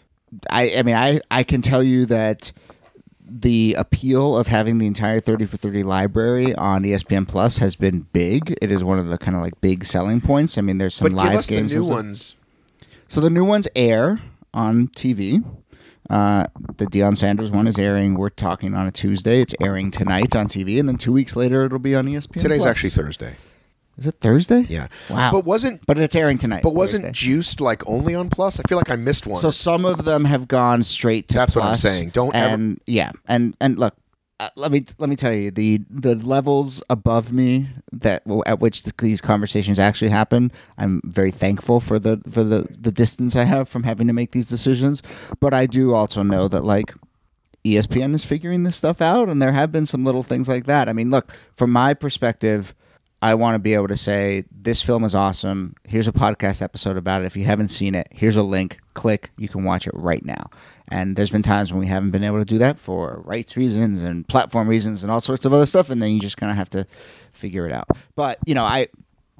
I, I mean, I, I can tell you that the appeal of having the entire thirty for thirty library on E S P N Plus has been big. It is one of the kind of like big selling points. I mean, there's some But live give us games. the new and stuff. ones. So the new ones air on T V. Uh, the Deion Sanders one is airing. We're talking on a Tuesday. It's airing tonight on T V, and then two weeks later it'll be on E S P N. Today's Plus. actually Thursday. Is it Thursday? Yeah. Wow. But wasn't But it's airing tonight. but wasn't Thursday. Juiced like only on Plus? I feel like I missed one. So some of them have gone straight to That's what I'm Plus, saying. Don't ever- and yeah, and and look, uh, let me let me tell you the the levels above me that at which the, these conversations actually happen. I'm very thankful for the for the the distance I have from having to make these decisions, but I do also know that like E S P N is figuring this stuff out, and there have been some little things like that. I mean, look, from my perspective, I want to be able to say, this film is awesome. Here's a podcast episode about it. If you haven't seen it, here's a link. Click. You can watch it right now. And there's been times when we haven't been able to do that for rights reasons and platform reasons and all sorts of other stuff, and then you just kind of have to figure it out. But, you know, I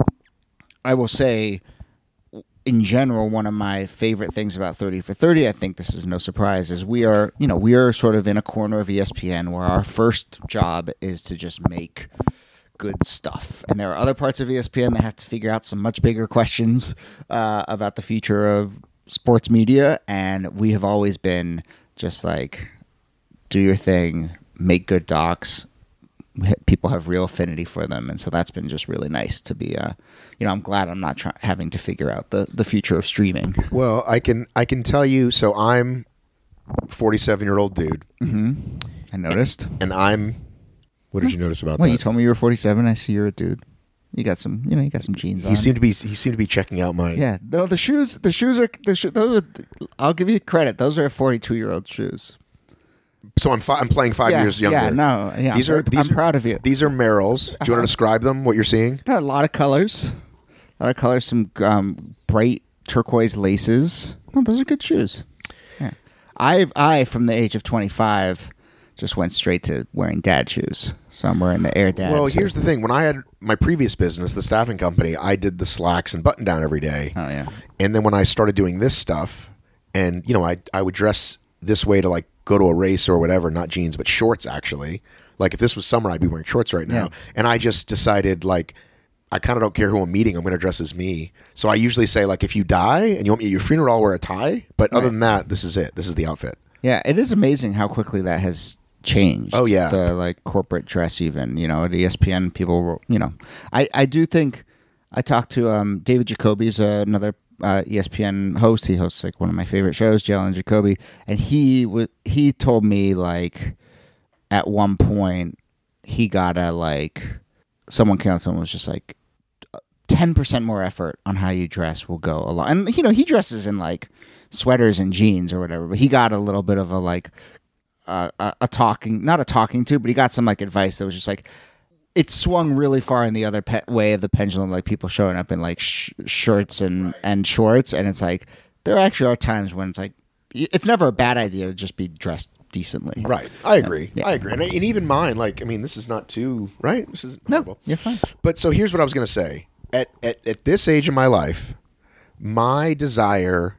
I will say, in general, one of my favorite things about thirty for thirty, I think this is no surprise, is we are, you know, we are sort of in a corner of E S P N where our first job is to just make good stuff. And there are other parts of E S P N that have to figure out some much bigger questions uh, about the future of sports media. And we have always been just like, do your thing, make good docs. People have real affinity for them. And so that's been just really nice to be, uh, you know, I'm glad I'm not try- having to figure out the, the future of streaming. Well, I can I can tell you. So I'm a forty-seven year old dude, I noticed. and I'm. What did you notice about Well, that? you told me you were forty-seven. I see you're a dude. You got some, you know, you got some jeans on. He seemed to be he seemed to be checking out my. Yeah, no, the shoes, the shoes are, the sho- those are, I'll give you credit. Those are forty-two year old shoes. So I'm fi- I'm playing five yeah, years younger. Yeah, no, yeah. These I'm, are very- these I'm are- proud of you. These are Merrells. Do you want to describe them? What you're seeing? A lot of colors, a lot of colors. Some um, bright turquoise laces. Oh, those are good shoes. Yeah, I, I from the age of twenty-five, just went straight to wearing dad shoes. So I'm wearing the Air Dads. Well, here's the thing. When I had my previous business, the staffing company, I did the slacks and button down every day. Oh yeah. And then when I started doing this stuff, and you know, I I would dress this way to like go to a race or whatever, not jeans, but shorts actually. Like if this was summer, I'd be wearing shorts right now. Yeah. And I just decided like I kind of don't care who I'm meeting. I'm going to dress as me. So I usually say like, if you die and you want me at your funeral, I'll wear a tie. But other Right. than that, this is it. This is the outfit. Yeah, it is amazing how quickly that has changed. Oh, yeah. The like corporate dress even, you know, at E S P N people were, you know. I, I do think I talked to um, David Jacoby's uh, another uh, E S P N host. He hosts like one of my favorite shows, Jalen and Jacoby, and he w- he told me like at one point he got a like someone came up to him and was just like ten percent more effort on how you dress will go along. And you know, he dresses in like sweaters and jeans or whatever, but he got a little bit of a like uh, a, a talking, not a talking to, but he got some like advice that was just like, it swung really far in the other pe- way of the pendulum, like people showing up in like sh- shirts and, and shorts. And it's like, there actually are times when it's like, y- it's never a bad idea to just be dressed decently. Right. I agree. Yeah. I agree. And, and even mine, like, I mean, this is not too, right? This is No, horrible. you're fine. But so here's what I was going to say. At, at at this age of my life, my desire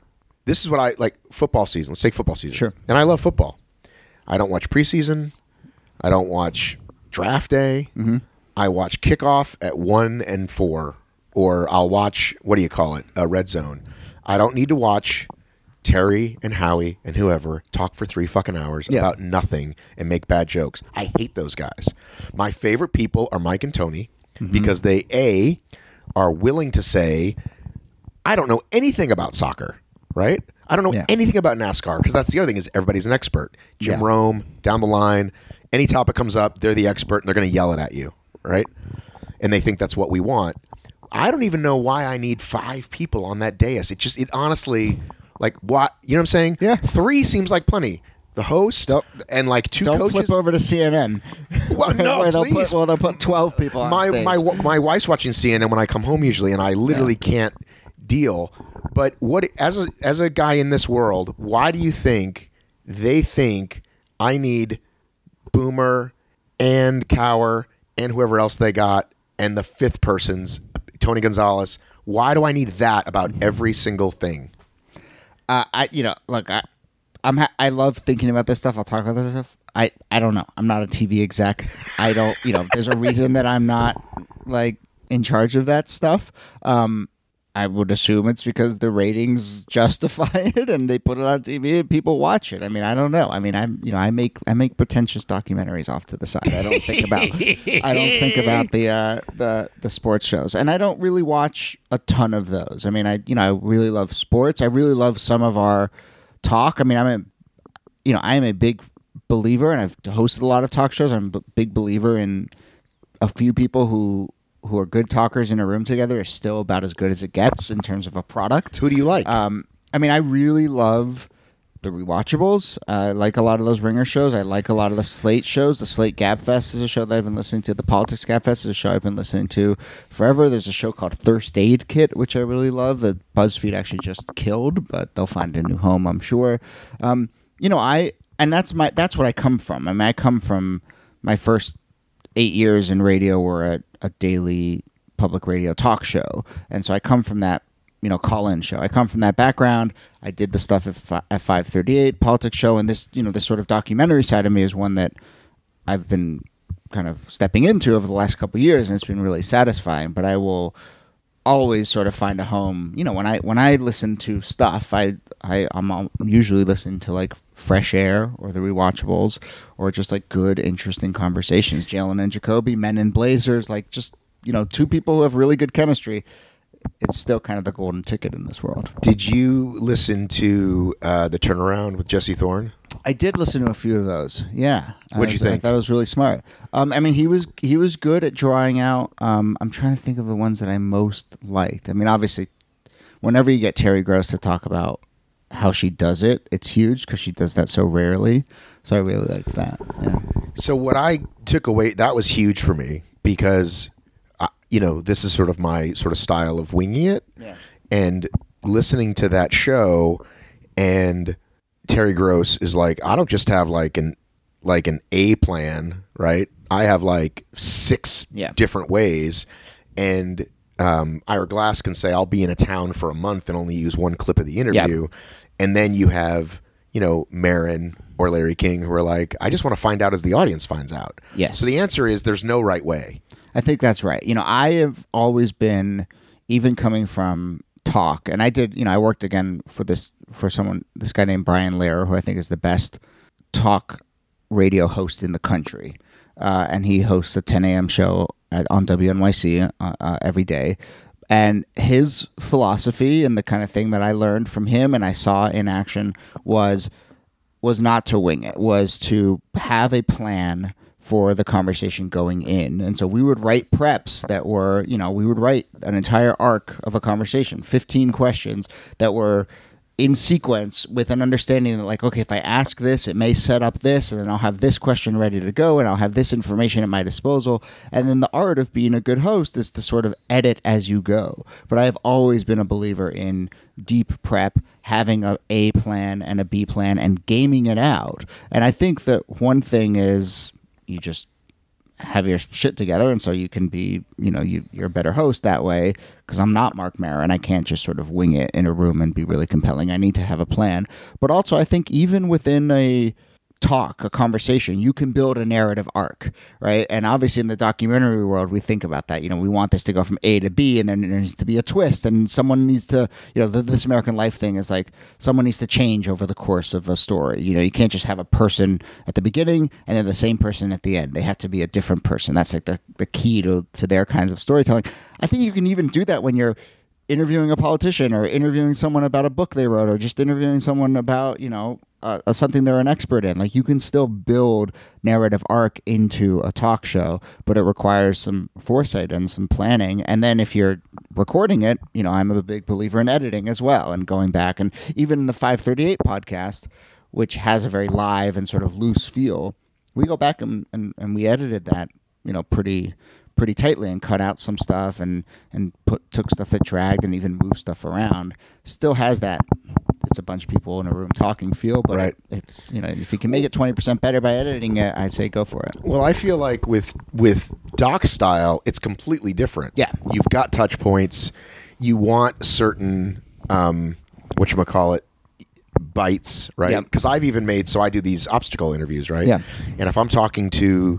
this is what I like. Football season. Let's take football season. Sure. And I love football. I don't watch preseason. I don't watch draft day. Mm-hmm. I watch kickoff at one and four, or I'll watch, what do you call it? A red zone. I don't need to watch Terry and Howie and whoever talk for three fucking hours Yeah. about nothing and make bad jokes. I hate those guys. My favorite people are Mike and Tony mm-hmm. because they, A, are willing to say, I don't know anything about soccer, right? I don't know Yeah. anything about NASCAR, because that's the other thing is everybody's an expert. Jim Yeah. Rome, down the line, any topic comes up, they're the expert and they're going to yell it at you, right? And they think that's what we want. I don't even know why I need five people on that dais. It just, it honestly, like, what, you know what I'm saying? Yeah. Three seems like plenty. The host Don't- and like two Don't coaches. flip over to C N N. Well, no, where they'll please. put, well, they'll put twelve people on my stage. my my wife's watching C N N when I come home usually, and I literally can't deal. But what as a as a guy in this world, why do you think they think I need Boomer and Cower and whoever else they got and the fifth person's Tony Gonzalez? Why do I need that about every single thing? Uh, I, you know, look, I, I'm, ha- I love thinking about this stuff. I'll talk about this stuff. I, I don't know. I'm not a T V exec. I don't, you know, there's a reason that I'm not like in charge of that stuff. Um, I would assume it's because the ratings justify it and they put it on T V and people watch it. I mean, I don't know. I mean, I'm, you know, I make, I make pretentious documentaries off to the side. I don't think about, I don't think about the, uh, the, the sports shows, and I don't really watch a ton of those. I mean, I, you know, I really love sports. I really love some of our talk. I mean, I'm a, you know, I am a big believer, and I've hosted a lot of talk shows. I'm a big believer in a few people who, who are good talkers in a room together are still about as good as it gets in terms of a product. Who do you like? Um, I mean, I really love the Rewatchables. I like a lot of those Ringer shows. I like a lot of the Slate shows. The Slate Gabfest is a show that I've been listening to. The Politics Gabfest is a show I've been listening to forever. There's a show called First Aid Kit, which I really love, that BuzzFeed actually just killed, but they'll find a new home, I'm sure. Um, you know, I and that's my that's what I come from. I mean, I come from my first eight years in radio were a, a daily public radio talk show, and so I come from that, you know, call-in show. I come from that background. I did the stuff at, fi- at five thirty-eight politics show, and this, you know, this sort of documentary side of me is one that I've been kind of stepping into over the last couple of years, and it's been really satisfying. But I will always sort of find a home. You know, when I when I listen to stuff, I I I'm usually listening to like Fresh Air or the Rewatchables, or just like good, interesting conversations. Jalen and Jacoby, Men in Blazers, like just, you know, two people who have really good chemistry. It's still kind of the golden ticket in this world. Did you listen to uh, the Turnaround with Jesse Thorne? I did listen to a few of those. Yeah, What'd I you was- think? I thought it was really smart. Um, I mean, he was he was good at drawing out. Um, I'm trying to think of the ones that I most liked. I mean, obviously, whenever you get Terry Gross to talk about how she does it, it's huge because she does that so rarely. So I really liked that. Yeah. So what I took away, that was huge for me because, uh, you know, this is sort of my sort of style of winging it. Yeah. And listening to that show, and Terry Gross is like, I don't just have like an like an A plan, right? I have like six Yeah. different ways. And um, Ira Glass can say, I'll be in a town for a month and only use one clip of the interview. And then you have, you know, Marin or Larry King who are like, I just want to find out as the audience finds out. Yes. So the answer is there's no right way. I think that's right. You know, I have always been, even coming from talk, and I did, you know, I worked again for this, for someone, this guy named Brian Lehrer, who I think is the best talk radio host in the country. Uh, and he hosts a ten a.m. show at, on W N Y C uh, uh, every day. And his philosophy and the kind of thing that I learned from him and I saw in action was was not to wing it, was to have a plan for the conversation going in. And so we would write preps that were, you know, we would write an entire arc of a conversation, fifteen questions that were in sequence with an understanding that, like, okay, if I ask this, it may set up this, and then I'll have this question ready to go, and I'll have this information at my disposal. And then the art of being a good host is to sort of edit as you go. But I have always been a believer in deep prep, having a A plan and a B plan, and gaming it out. And I think that one thing is you just have your shit together, and so you can be, you know, you, you're a better host that way, because I'm not Marc Maron. I can't just sort of wing it in a room and be really compelling. I need to have a plan. But also, I think even within a talk, a conversation, you can build a narrative arc, right? And obviously in the documentary world, we think about that. You know, we want this to go from A to B, and then there needs to be a twist, and someone needs to, you know, the This American Life thing is like someone needs to change over the course of a story. You know, you can't just have a person at the beginning and then the same person at the end. They have to be a different person. That's like the, the key to, to their kinds of storytelling. I think you can even do that when you're interviewing a politician or interviewing someone about a book they wrote or just interviewing someone about, you know, Uh, something they're an expert in. Like, you can still build narrative arc into a talk show, but it requires some foresight and some planning. And then if you're recording it, you know, I'm a big believer in editing as well, and going back. And even in the five thirty-eight podcast, which has a very live and sort of loose feel, we go back and, and, and we edited that, you know, pretty pretty tightly, and cut out some stuff and, and put took stuff that dragged and even moved stuff around. Still has that, it's a bunch of people in a room talking feel, but Right. it's, you know, if you can make it twenty percent better by editing it, I'd say go for it. Well, I feel like with with doc style, it's completely different. Yeah. You've got touch points. You want certain, um, whatchamacallit, bites, right? Yeah. Because I've even made, so I do these obstacle interviews, right? Yeah. And if I'm talking to,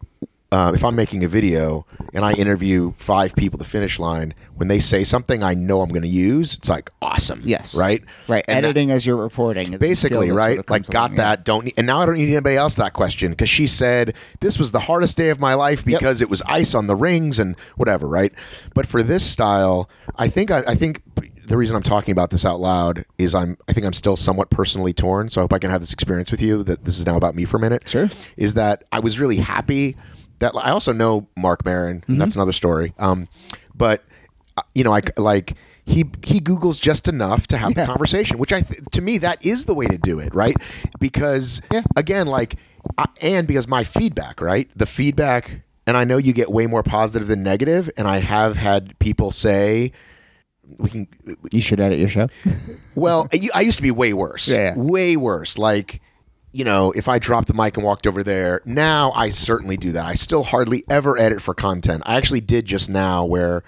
uh, if I'm making a video and I interview five people at the finish line, when they say something I know I'm going to use, it's like awesome. Yes. Right? Right. And that- Editing as you're reporting. is a Basically, skill that right? sort of Like, comes got along, that. Don't need, and now I don't need anybody else that question, because she said this was the hardest day of my life because it was ice on the rings and whatever, right? But for this style, I think I, I think the reason I'm talking about this out loud is I'm I think I'm still somewhat personally torn. So I hope I can have this experience with you. That this is now about me for a minute. Sure. Is that I was really happy that I also know Marc Maron. Mm-hmm. That's another story. Um, but uh, you know, I like. He he Googles just enough to have Yeah. the conversation, which I th- to me that is the way to do it, right? Because Yeah. again, like, I, and because my feedback, right? The feedback, and I know you get way more positive than negative, and I have had people say, we can. You should edit your show. Well, I, I used to be way worse, Yeah, yeah. way worse. Like, you know, if I dropped the mic and walked over there, now I certainly do that. I still hardly ever edit for content. I actually did just now where.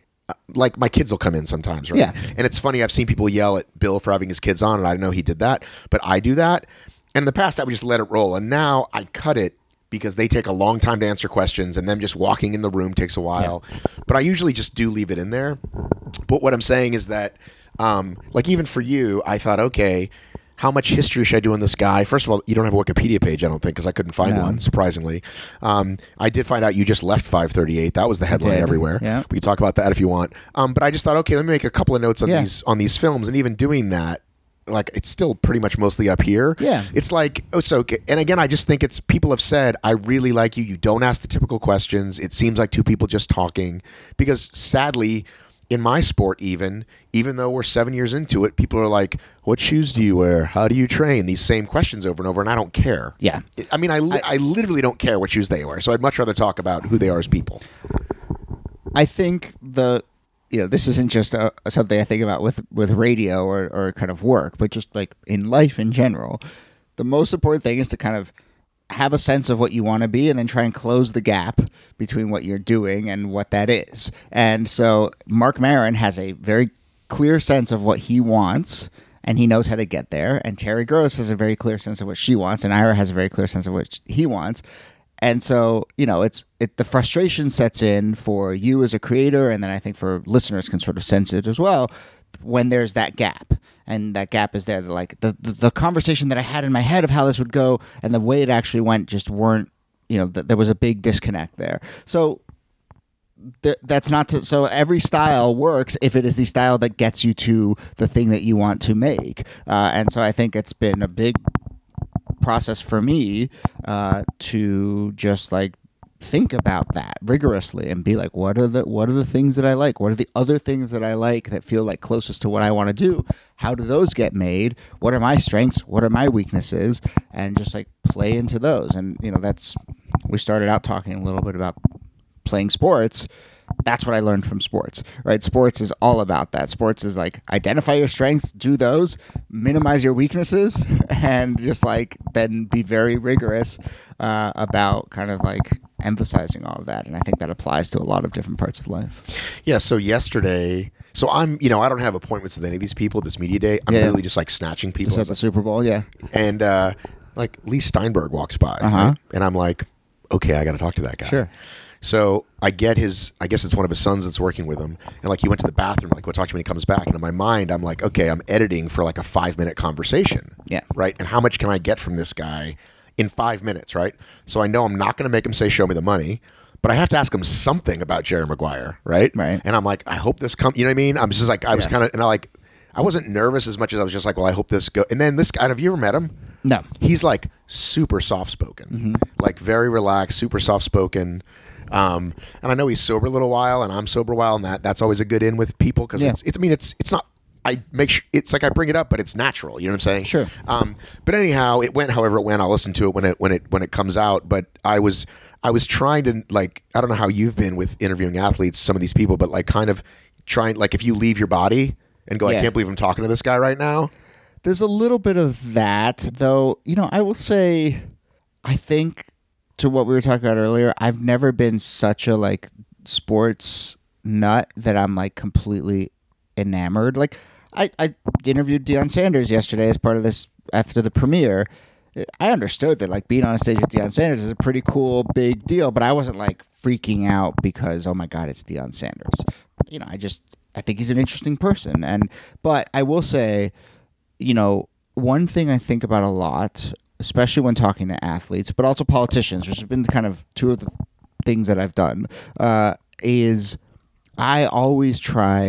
Like, my kids will come in sometimes, right? Yeah. And it's funny, I've seen people yell at Bill for having his kids on, and I didn't know he did that, but I do that. And in the past, I would just let it roll, and now I cut it because they take a long time to answer questions, and them just walking in the room takes a while. Yeah. But I usually just do leave it in there. But what I'm saying is that, um, like, even for you, I thought, okay, how much history should I do on this guy? First of all, you don't have a Wikipedia page, I don't think, because I couldn't find No. one, surprisingly. Um, I did find out you just left five thirty-eight. That was the headline did. everywhere. Yeah. We can talk about that if you want. Um, but I just thought, okay, let me make a couple of notes on Yeah. these on these films. And even doing that, like, it's still pretty much mostly up here. Yeah. It's like, oh, so, and again, I just think it's, people have said, I really like you. You don't ask the typical questions. It seems like two people just talking. Because sadly, in my sport, even, even though we're seven years into it, people are like, what shoes do you wear? How do you train? These same questions over and over, and I don't care. Yeah. I mean, I, li- I, I literally don't care what shoes they wear. So I'd much rather talk about who they are as people. I think the, you know, this isn't just a, something I think about with, with radio or, or kind of work, but just like in life in general. The most important thing is to kind of have a sense of what you want to be, and then try and close the gap between what you're doing and what that is. And so Marc Maron has a very clear sense of what he wants, and he knows how to get there. And Terry Gross has a very clear sense of what she wants, and Ira has a very clear sense of what he wants. And so, you know, it's it the frustration sets in for you as a creator, and then I think for listeners can sort of sense it as well when there's that gap. And that gap is there. Like the, the the conversation that I had in my head of how this would go and the way it actually went just weren't, you know, th- there was a big disconnect there. So th- that's not to, so every style works if it is the style that gets you to the thing that you want to make. Uh, and so I think it's been a big process for me uh, to just like think about that rigorously and be like, what are the what are the things that I like? What are the other things that I like that feel like closest to what I want to do? How do those get made? What are my strengths? What are my weaknesses? And just like play into those. And you know, that's we started out talking a little bit about playing sports. that's what I learned from sports, right? Sports is all about that. Sports is like identify your strengths, do those, minimize your weaknesses, and just like then be very rigorous uh, about kind of like emphasizing all of that. And I think that applies to a lot of different parts of life. Yeah. So yesterday, so I'm, you know, I don't have appointments with any of these people this media day. I'm Yeah. literally just like snatching people. Is that the Super Bowl? Yeah. And uh, like Lee Steinberg walks by, Uh-huh. right? And I'm like, okay, I got to talk to that guy. Sure. So I get his, I guess it's one of his sons that's working with him. And like he went to the bathroom, like we'll talk to him when he comes back. And in my mind, I'm like, okay, I'm editing for like a five minute conversation. Yeah. Right. And how much can I get from this guy in five minutes? Right. So I know I'm not going to make him say, show me the money, but I have to ask him something about Jerry Maguire. Right. Right. And I'm like, I hope this comes, you know what I mean? I'm just like, I was Yeah. kind of, and I like, I wasn't nervous as much as I was just like, well, I hope this go. And then this guy, have you ever met him? No. He's like super soft spoken, Mm-hmm. like very relaxed, super soft spoken. Um, and I know he's sober a little while, and I'm sober a while, and that that's always a good in with people because Yeah. it's, it's. I mean, it's it's not. I make sure it's like I bring it up, but it's natural. You know what I'm saying? Sure. Um, but anyhow, it went however it went. I'll listen to it when it when it when it comes out. But I was I was trying to like I don't know how you've been with interviewing athletes, some of these people, but like kind of trying like if you leave your body and go, I Yeah. can't believe I'm talking to this guy right now. There's a little bit of that, though. You know, I will say, I think to what we were talking about earlier, I've never been such a like sports nut that I'm like completely enamored. Like, I, I interviewed Deion Sanders yesterday as part of this after the premiere. I understood that like being on a stage with Deion Sanders is a pretty cool big deal, but I wasn't like freaking out because, oh my God, it's Deion Sanders. You know, I just I think he's an interesting person, and but I will say, you know, one thing I think about a lot, especially when talking to athletes, but also politicians, which have been kind of two of the things that I've done, uh, is I always try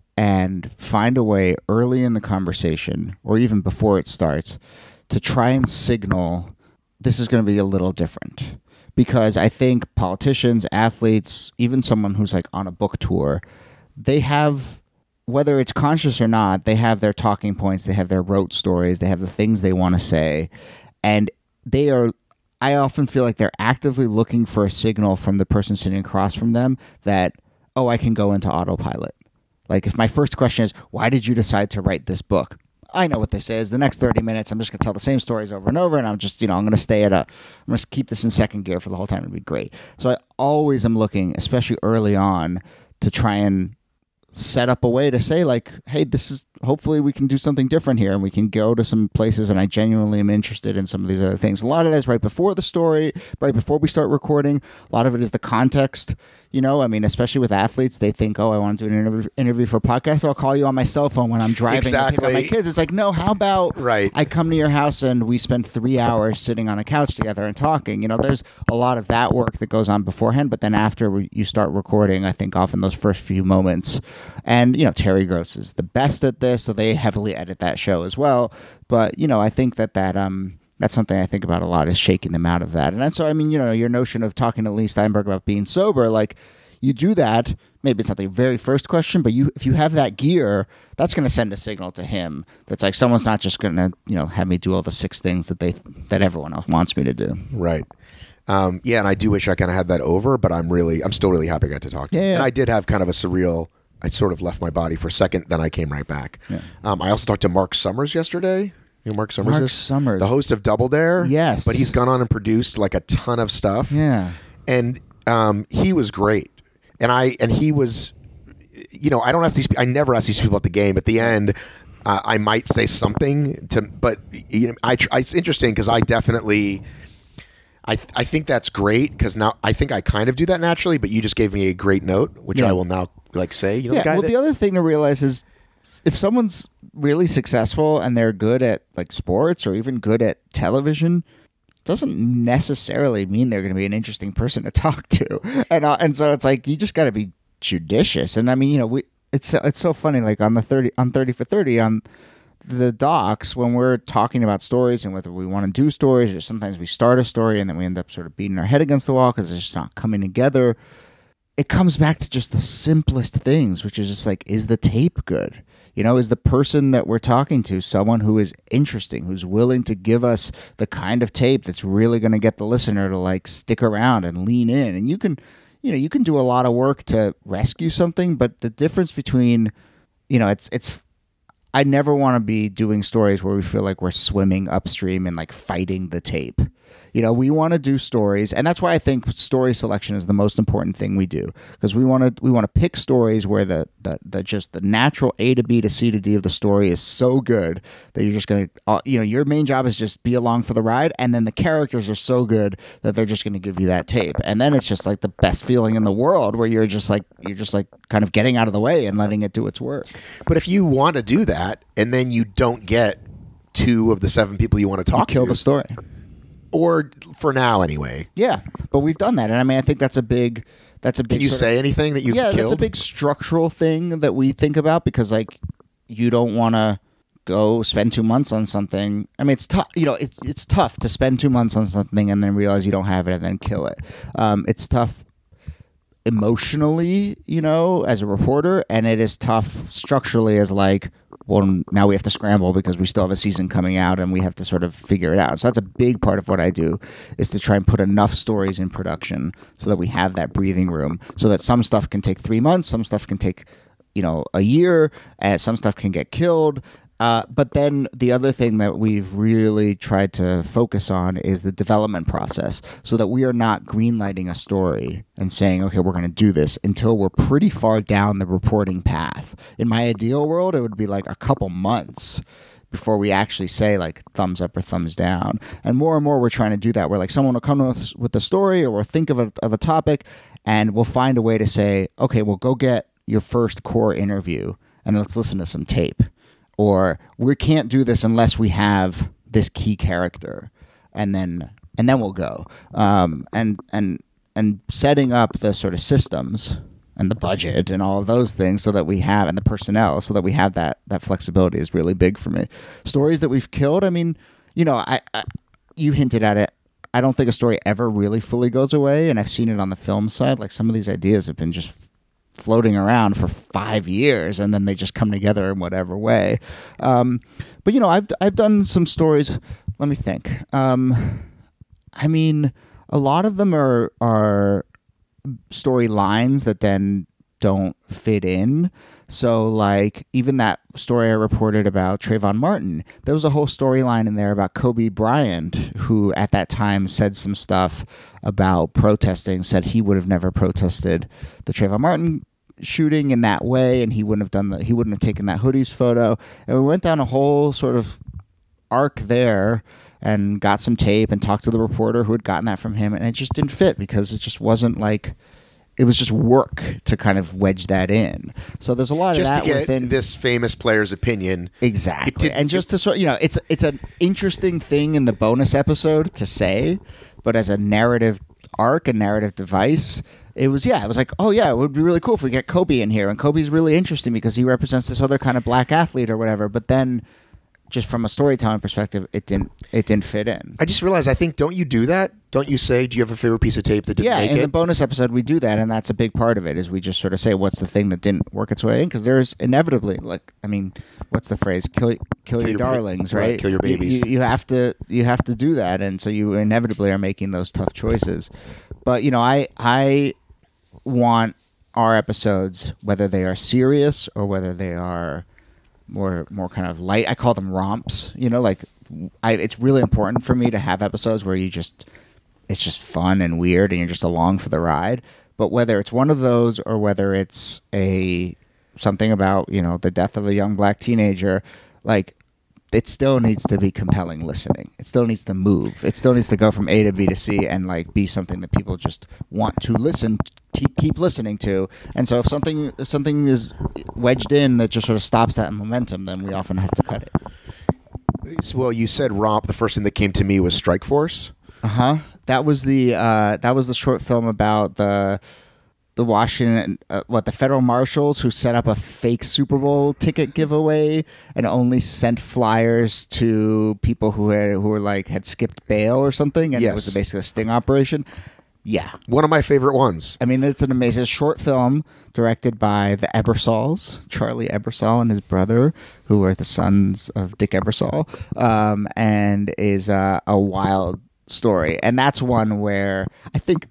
and find a way early in the conversation, or even before it starts, to try and signal this is going to be a little different. Because I think politicians, athletes, even someone who's like on a book tour, they have, whether it's conscious or not, they have their talking points, they have their rote stories, they have the things they want to say. And they are, I often feel like they're actively looking for a signal from the person sitting across from them that, oh, I can go into autopilot. Like if my first question is, why did you decide to write this book? I know what this is. The next thirty minutes, I'm just going to tell the same stories over and over, and I'm just, you know, I'm going to stay at a, I'm going to keep this in second gear for the whole time. It'd be great. So I always am looking, especially early on, to try and set up a way to say like, hey, this is, hopefully we can do something different here and we can go to some places, and I genuinely am interested in some of these other things. A lot of that is right before the story, right before we start recording. A lot of it is the context, you know, I mean, especially with athletes, they think, oh, I want to do an interview, interview for a podcast, so I'll call you on my cell phone when I'm driving to pick up Exactly. my kids. It's like, no, how about Right. I come to your house and we spend three hours sitting on a couch together and talking. You know, there's a lot of that work that goes on beforehand, but then after we, you start recording, I think often those first few moments, and, you know, Terry Gross is the best at this, so they heavily edit that show as well. But, you know, I think that that, um, that's something I think about a lot, is shaking them out of that. And that's so, I mean, you know, your notion of talking to Lee Steinberg about being sober, like, you do that, maybe it's not the very first question, but you if you have that gear, that's going to send a signal to him that's like, someone's not just going to, you know, have me do all the six things that they that everyone else wants me to do. Right. Um, yeah, and I do wish I kind of had that over, but I'm really, I'm still really happy I got to talk to Yeah, him. yeah. And I did have kind of a surreal, I sort of left my body for a second, then I came right back. Yeah. Um, I also talked to Mark Summers yesterday. You know Mark Summers Mark is? Summers. The host of Double Dare. Yes. But he's gone on and produced like a ton of stuff. Yeah. And um, he was great. And I and he was, you know, I don't ask these. I never ask these people at the game. At the end, uh, I might say something to, but you know, I. I it's interesting because I definitely, I I think that's great because now I think I kind of do that naturally. But you just gave me a great note, which Yeah. I will now like say. You know, Yeah, the guy well, that- the other thing to realize is if someone's really successful and they're good at like sports or even good at television, doesn't necessarily mean they're going to be an interesting person to talk to. And uh, and so it's like you just got to be judicious. And I mean, you know, we it's it's so funny. Like on the thirty on thirty for thirty on the docs, when we're talking about stories and whether we want to do stories, or sometimes we start a story and then we end up sort of beating our head against the wall because it's just not coming together. It comes back to just the simplest things, which is just like, is the tape good? You know, is the person that we're talking to someone who is interesting, who's willing to give us the kind of tape that's really going to get the listener to like stick around and lean in? And you can, you know, you can do a lot of work to rescue something, but the difference between, you know, it's it's I never want to be doing stories where we feel like we're swimming upstream and like fighting the tape. You know, we want to do stories, and that's why I think story selection is the most important thing we do, because we want to we want to pick stories where the, the the just the natural A to B to C to D of the story is so good that you're just gonna uh, you know, your main job is just be along for the ride, and then the characters are so good that they're just gonna give you that tape, and then it's just like the best feeling in the world where you're just like you're just like kind of getting out of the way and letting it do its work. But if you want to do that and then you don't get two of the seven people you want to talk You kill to, the story. or for now anyway. Yeah, but we've done that, and I mean, I think that's a big. That's a big. Can you sort say of, anything that you've yeah, killed? that's a big structural thing that we think about, because like you don't want to go spend two months on something. I mean, it's tough. You know, it, it's tough to spend two months on something and then realize you don't have it and then kill it. Um, it's tough emotionally, you know, as a reporter, and it is tough structurally as like, well, now we have to scramble because we still have a season coming out and we have to sort of figure it out. So that's a big part of what I do, is to try and put enough stories in production so that we have that breathing room, so that some stuff can take three months, some stuff can take, you know, a year, and some stuff can get killed. Uh, but then the other thing that we've really tried to focus on is the development process, so that we are not greenlighting a story and saying, okay, we're going to do this until we're pretty far down the reporting path. In my ideal world, it would be like a couple months before we actually say like thumbs up or thumbs down. And more and more we're trying to do that, where like someone will come with, with the story, or we'll think of a, of a topic, and we'll find a way to say, okay, well, go get your first core interview and let's listen to some tape. Or we can't do this unless we have this key character, and then and then we'll go. Um, and and and setting up the sort of systems and the budget and all of those things, so that we have, and the personnel, so that we have that that flexibility, is really big for me. Stories that we've killed. I mean, you know, I, I you hinted at it. I don't think a story ever really fully goes away, and I've seen it on the film side. Like some of these ideas have been just floating around for five years, and then they just come together in whatever way. Um, but you know, I've I've done some stories. Let me think. Um, I mean, a lot of them are are storylines that then don't fit in. So, like, even that story I reported about Trayvon Martin, there was a whole storyline in there about Kobe Bryant, who at that time said some stuff about protesting, said he would have never protested the Trayvon Martin shooting in that way, and he wouldn't have done the, he wouldn't have taken that hoodies photo. And we went down a whole sort of arc there and got some tape and talked to the reporter who had gotten that from him, and it just didn't fit, because it just wasn't like, it was just work to kind of wedge that in. So there's a lot just of that to get within this famous player's opinion. Exactly. It, and just to sort, you know, it's it's an interesting thing in the bonus episode to say, but as a narrative arc, a narrative device, it was, yeah, it was like, oh yeah, it would be really cool if we get Kobe in here, and Kobe's really interesting because he represents this other kind of black athlete or whatever. But then, just from a storytelling perspective, it didn't it didn't fit in. I just realized, I think, don't you do that? Don't you say, do you have a favorite piece of tape that didn't yeah, make in it? the bonus episode we do that, and that's a big part of it, is we just sort of say what's the thing that didn't work its way in, because there's inevitably, like, I mean, what's the phrase? Kill kill, kill your, your darlings, ba- right? right? Kill your babies. You, you, you have to you have to do that, and so you inevitably are making those tough choices. But you know, I I want our episodes, whether they are serious or whether they are more more kind of light, I call them romps. You know, like I, it's really important for me to have episodes where you just, it's just fun and weird and you're just along for the ride. But whether it's one of those or whether it's a something about, you know, the death of a young black teenager, like, it still needs to be compelling listening. It still needs to move. It still needs to go from A to B to C and like be something that people just want to listen to, keep listening to. And so if something if something is wedged in that just sort of stops that momentum, then we often have to cut it. Well, you said romp. The first thing that came to me was Strike Force. Uh huh. That was the uh, that was the short film about the the Washington, uh, what, the federal marshals who set up a fake Super Bowl ticket giveaway and only sent flyers to people who had, who were like had skipped bail or something, and yes. It was basically a sting operation. Yeah, one of my favorite ones. I mean, it's an amazing short film directed by the Ebersols, Charlie Ebersol and his brother, who are the sons of Dick Ebersol, um, and is uh, a wild story. And that's one where I think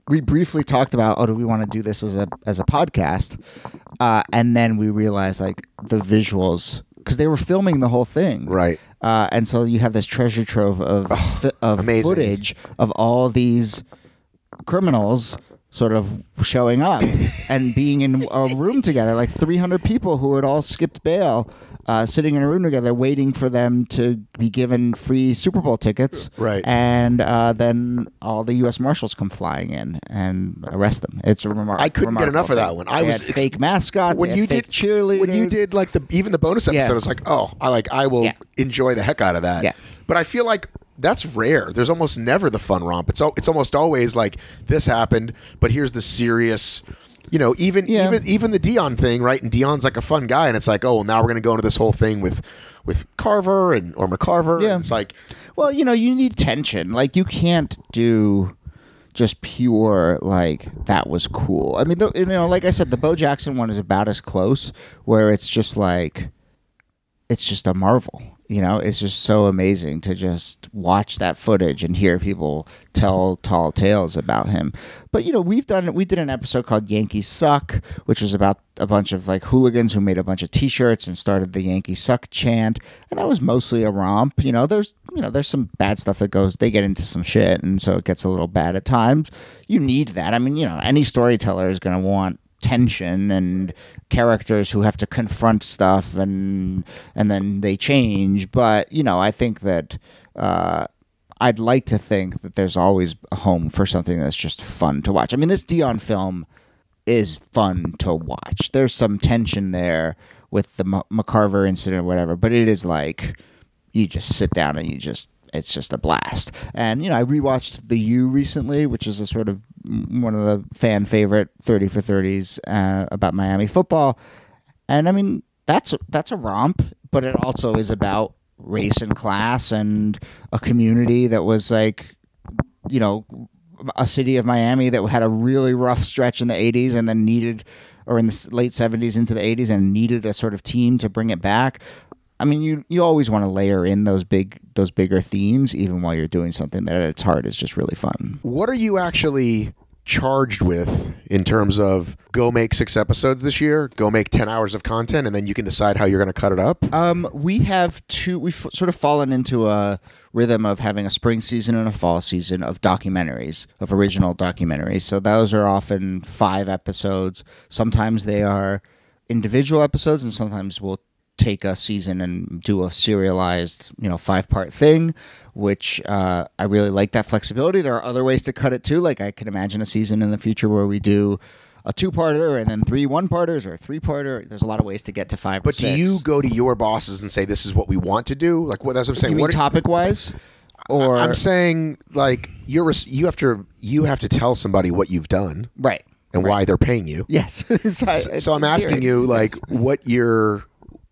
we briefly talked about, oh, do we want to do this as a as a podcast? Uh, and then we realized like the visuals, because they were filming the whole thing, Right. Uh, and so you have this treasure trove of fi- of amazing. footage of all these criminals sort of showing up and being in a room together, like three hundred people who had all skipped bail, uh, sitting in a room together, waiting for them to be given free Super Bowl tickets. Right. And uh, then all the U S Marshals come flying in and arrest them. It's a remar- I couldn't get remarkable enough of that thing. one. I They was had ex- fake mascot. when they you had fake did cheerleaders. when you did like the even the bonus episode, Yeah. I was like, oh, I like I will Yeah. enjoy the heck out of that. Yeah. But I feel like that's rare. There's almost never the fun romp. It's al- it's almost always like this happened, but here's the serious. You know, even Yeah. even even the Dion thing, right? And Dion's like a fun guy, and it's like, oh, well, now we're going to go into this whole thing with with Carver and or McCarver. Yeah. And it's like, Well, you know, you need tension. Like, you can't do just pure, like, that was cool. I mean, the, you know, like I said, the Bo Jackson one is about as close, where it's just like, it's just a marvel. You know, it's just so amazing to just watch that footage and hear people tell tall tales about him. But, you know, we've done, we did an episode called Yankees Suck, which was about a bunch of like hooligans who made a bunch of t-shirts and started the Yankees Suck chant. And that was mostly a romp. You know, there's, you know, there's some bad stuff that goes, they get into some shit. And so it gets a little bad at times. You need that. I mean, you know, any storyteller is going to want tension and characters who have to confront stuff and and then they change. But you know, I think that uh, I'd like to think that there's always a home for something that's just fun to watch. I mean, this Dion film is fun to watch. There's some tension there with the M- McCarver incident or whatever, but it is like you just sit down and you just it's just a blast. And you know, I rewatched The U recently, which is a sort of one of the fan favorite thirty for thirties uh, about Miami football. And I mean, that's that's a romp, but it also is about race and class and a community that was like, you know, a city of Miami that had a really rough stretch in the eighties and then needed, or in the late seventies into the eighties, and needed a sort of team to bring it back. I mean, you you always want to layer in those big those bigger themes, even while you're doing something that at its heart is just really fun. what are you actually charged with in terms of go make six episodes this year, go make ten hours of content, and then you can decide how you're going to cut it up? Um, we have two. We've sort of fallen into a rhythm of having a spring season and a fall season of documentaries, of original documentaries. So those are often five episodes. Sometimes they are individual episodes, and sometimes we'll take a season and do a serialized, you know, five-part thing, which uh, I really like that flexibility. There are other ways to cut it too. Like I can imagine a season in the future where we do a two-parter and then three one-parters or a three-parter. There's a lot of ways to get to five. But or do six. you go to your bosses and say, this is what we want to do? Like, what? That's what I'm saying. You mean What are- topic-wise? Or I'm saying, like, you're res- you have to you have to tell somebody what you've done right. and right. why they're paying you. Yes. so, So, so I'm asking you, like, Yes. what your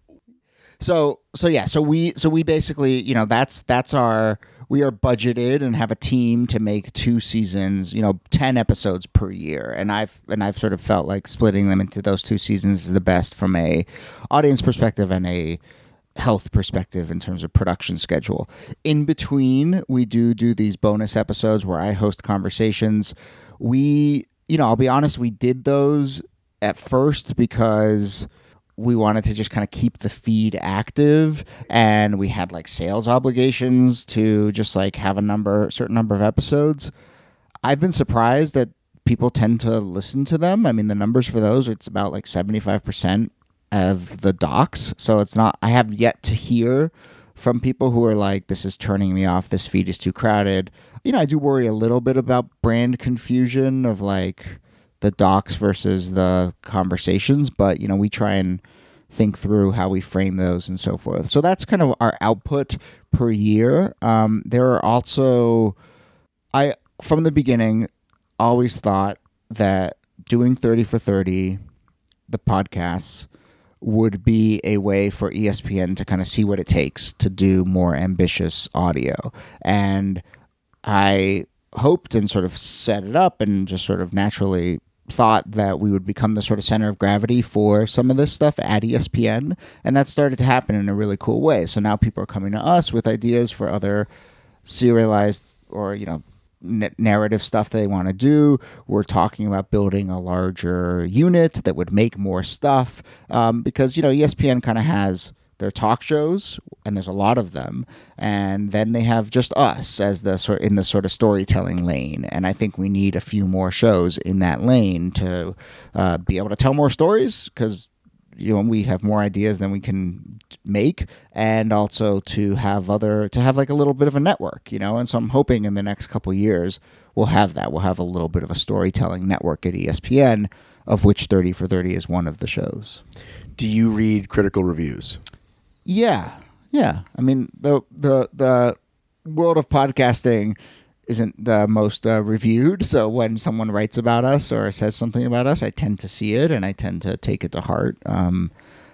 So so yeah, so we so we basically, you know, that's that's our we are budgeted and have a team to make two seasons, you know, ten episodes per year. And I've and I've sort of felt like splitting them into those two seasons is the best from a audience perspective and a health perspective in terms of production schedule. In between, we do do these bonus episodes where I host conversations. We, you know, I'll be honest, we did those at first because we wanted to just kind of keep the feed active, and we had like sales obligations to just like have a number, certain number of episodes. I've been surprised that people tend to listen to them. I mean, the numbers for those, it's about like seventy-five percent of the docs. So it's not, I have yet to hear from people who are like, this is turning me off, this feed is too crowded. You know, I do worry a little bit about brand confusion of like the docs versus the conversations, but you know, we try and think through how we frame those and so forth. So that's kind of our output per year. Um, there are also, I, from the beginning, always thought that doing thirty for thirty, the podcasts, would be a way for E S P N to kind of see what it takes to do more ambitious audio. And I hoped and sort of set it up and just sort of naturally thought that we would become the sort of center of gravity for some of this stuff at E S P N. And that started to happen in a really cool way. So now people are coming to us with ideas for other serialized or, you know, n- narrative stuff they want to do. We're talking about building a larger unit that would make more stuff um, because, you know, E S P N kind of has their talk shows, and there's a lot of them, and then they have just us as the sort in the sort of storytelling lane. And I think we need a few more shows in that lane to uh, be able to tell more stories, because you know we have more ideas than we can make, and also to have other to have like a little bit of a network, you know. And so I'm hoping in the next couple of years we'll have that. We'll have a little bit of a storytelling network at E S P N, of which thirty for thirty is one of the shows. Do you read critical reviews? Yeah, yeah. I mean, the the the world of podcasting isn't the most uh, reviewed. So when someone writes about us or says something about us, I tend to see it and I tend to take it to heart. Um,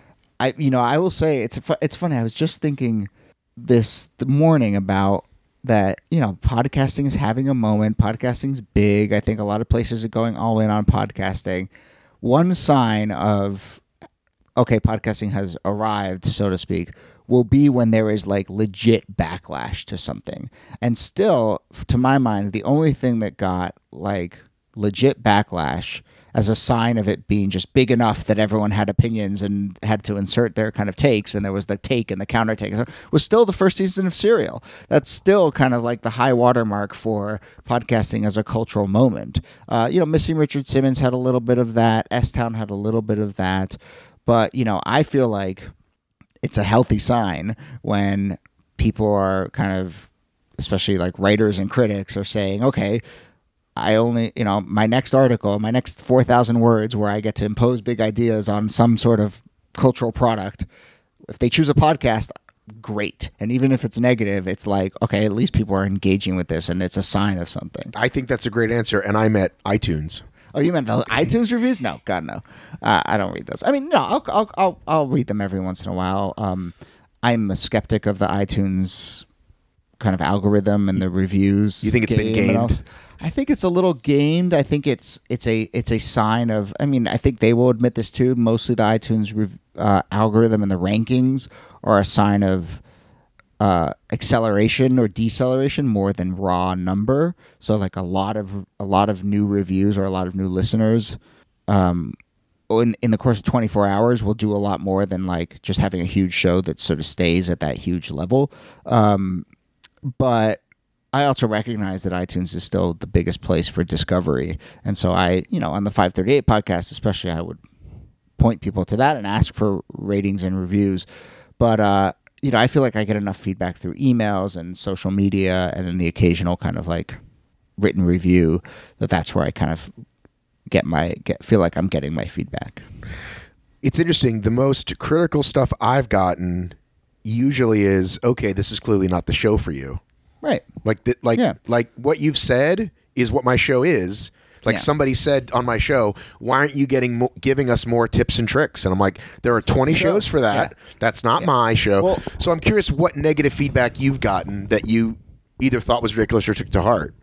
I you know I will say it's it's funny. I was just thinking this the morning about that. You know, podcasting is having a moment. Podcasting's big. I think a lot of places are going all in on podcasting. One sign of okay, podcasting has arrived, so to speak, will be when there is like legit backlash to something. And still, to my mind, the only thing that got like legit backlash as a sign of it being just big enough that everyone had opinions and had to insert their kind of takes, and there was the take and the counter take, was still the first season of Serial. That's still kind of like the high watermark for podcasting as a cultural moment. Uh, you know, Missing Richard Simmons had a little bit of that. S-Town had a little bit of that. But, you know, I feel like it's a healthy sign when people are kind of, especially like writers and critics, are saying, okay, I only, you know, my next article, my next four thousand words where I get to impose big ideas on some sort of cultural product, if they choose a podcast, great. And even if it's negative, it's like, okay, at least people are engaging with this and it's a sign of something. I think that's a great answer. And I'm at iTunes. Oh, you meant the iTunes reviews? No, God, no. Uh, I don't read those. I mean, no, I'll, I'll, I'll, I'll read them every once in a while. Um, I'm a skeptic of the iTunes kind of algorithm and the reviews. You think it's been gamed? I think it's a little gamed. I think it's it's a it's a sign of. I mean, I think they will admit this too. Mostly the iTunes rev, uh, algorithm and the rankings are a sign of Uh, acceleration or deceleration more than raw number. So like a lot of a lot of new reviews or a lot of new listeners um, in in the course of twenty-four hours will do a lot more than like just having a huge show that sort of stays at that huge level. Um, but I also recognize that iTunes is still the biggest place for discovery, and so I, you know, on the five thirty-eight podcast especially, I would point people to that and ask for ratings and reviews. But uh, you know, I feel like I get enough feedback through emails and social media and then the occasional kind of like written review that that's where I kind of get my get feel like I'm getting my feedback. It's interesting. The most critical stuff I've gotten usually is, okay, this is clearly not the show for you. Right. Like the, like Yeah. like what you've said is what my show is. Like Yeah. somebody said on my show, why aren't you getting mo- giving us more tips and tricks? And I'm like, there are twenty shows for that. Yeah. That's not Yeah. my show. Well- so I'm curious what negative feedback you've gotten that you either thought was ridiculous or took to heart.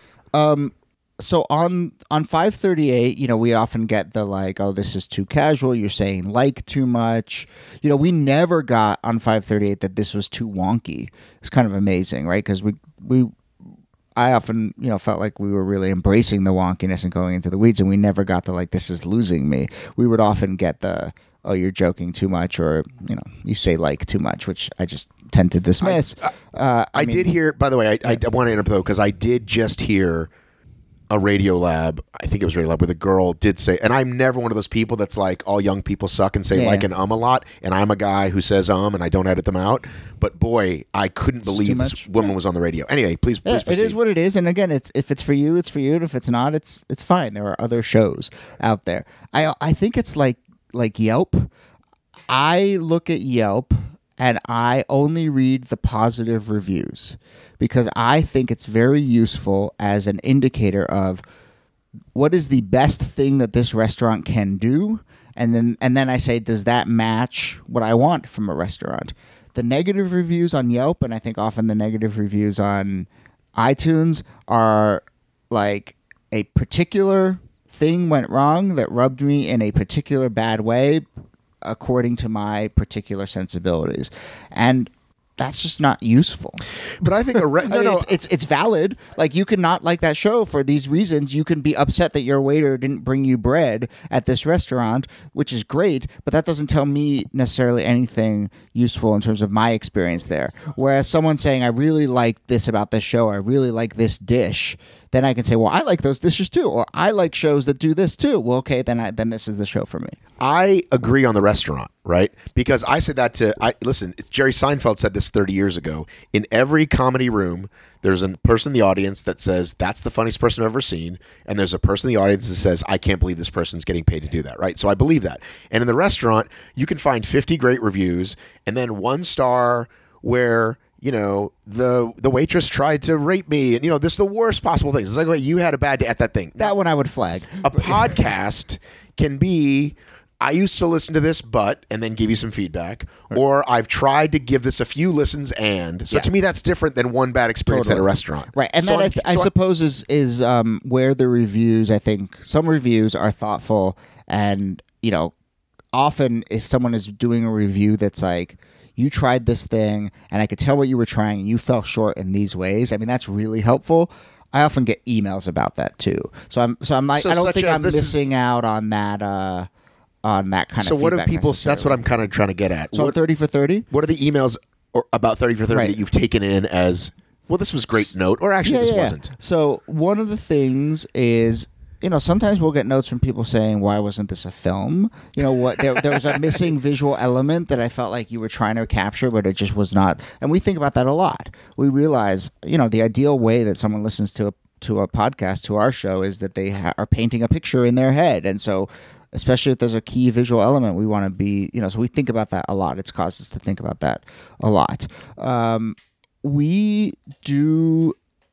So on on five thirty-eight, you know, we often get the like, oh, this is too casual. You're saying like too much. You know, we never got on five thirty-eight that this was too wonky. It's kind of amazing, right? Because we we. I often, you know, felt like we were really embracing the wonkiness and going into the weeds, and we never got the like, this is losing me. We would often get the, oh, you're joking too much, or, you know, you say like too much, which I just tend to dismiss. I, uh, I, I mean, did hear, by the way, I, I, I want to interrupt though, because I did just hear a Radio Lab, I think it was Radio Lab, where the girl did say, and I'm never one of those people that's like, all young people suck and say Yeah. like and um a lot, and I'm a guy who says um and I don't edit them out, but boy, I couldn't too believe this much. woman was on the radio. Anyway, please, Yeah, please it proceed. is what it is, and again, it's if it's for you, it's for you, and if it's not, it's it's fine. There are other shows out there. I I think it's like like Yelp. I look at Yelp and I only read the positive reviews because I think it's very useful as an indicator of what is the best thing that this restaurant can do, and then and then I say, does that match what I want from a restaurant? The negative reviews on Yelp, and I think often the negative reviews on iTunes, are like a particular thing went wrong that rubbed me in a particular bad way according to my particular sensibilities. And that's just not useful. But I think a re- No, no, no, no, it's, it's it's valid. Like, you can not like that show for these reasons. You can be upset that your waiter didn't bring you bread at this restaurant, which is great, but that doesn't tell me necessarily anything useful in terms of my experience there. Whereas someone saying, I really like this about this show, I really like this dish, then I can say, well, I like those dishes too, or I like shows that do this too. Well, okay, then I, then this is the show for me. I agree on the restaurant, right? Because I said that to I listen. It's Jerry Seinfeld said this thirty years ago. In every comedy room, there's a person in the audience that says that's the funniest person I've ever seen, and there's a person in the audience that says I can't believe this person's getting paid to do that, right? So I believe that. And in the restaurant, you can find fifty great reviews, and then one star where, you know, the the waitress tried to rape me, and you know, this is the worst possible thing. It's like, well, you had a bad day at that thing. That one I would flag. A podcast can be, I used to listen to this, but, and then give you some feedback, or I've tried to give this a few listens, and so Yeah. to me that's different than one bad experience Totally. at a restaurant, Right, and so that I, I'm- th- I so I'm- suppose is is um, where the reviews. I think some reviews are thoughtful, and you know, often if someone is doing a review that's like, you tried this thing, and I could tell what you were trying, and you fell short in these ways. I mean, that's really helpful. I often get emails about that too. So I'm so I'm like, So I don't such think as I'm this is- missing out on that uh, on that kind so of. what do feedback people? That's what necessarily. I'm kind of trying to get at. So I'm what, thirty for thirty. what are the emails or about thirty for thirty Right. that you've taken in as, well, this was great note, or actually this wasn't? So one of the things is, you know, sometimes we'll get notes from people saying, why wasn't this a film? You know, what there, there was a missing visual element that I felt like you were trying to capture, but it just was not. And we think about that a lot. We realize, you know, the ideal way that someone listens to a to a podcast, to our show, is that they ha- are painting a picture in their head. And so, especially if there's a key visual element, we want to be, you know, so we think about that a lot. It's caused us to think about that a lot. Um, we do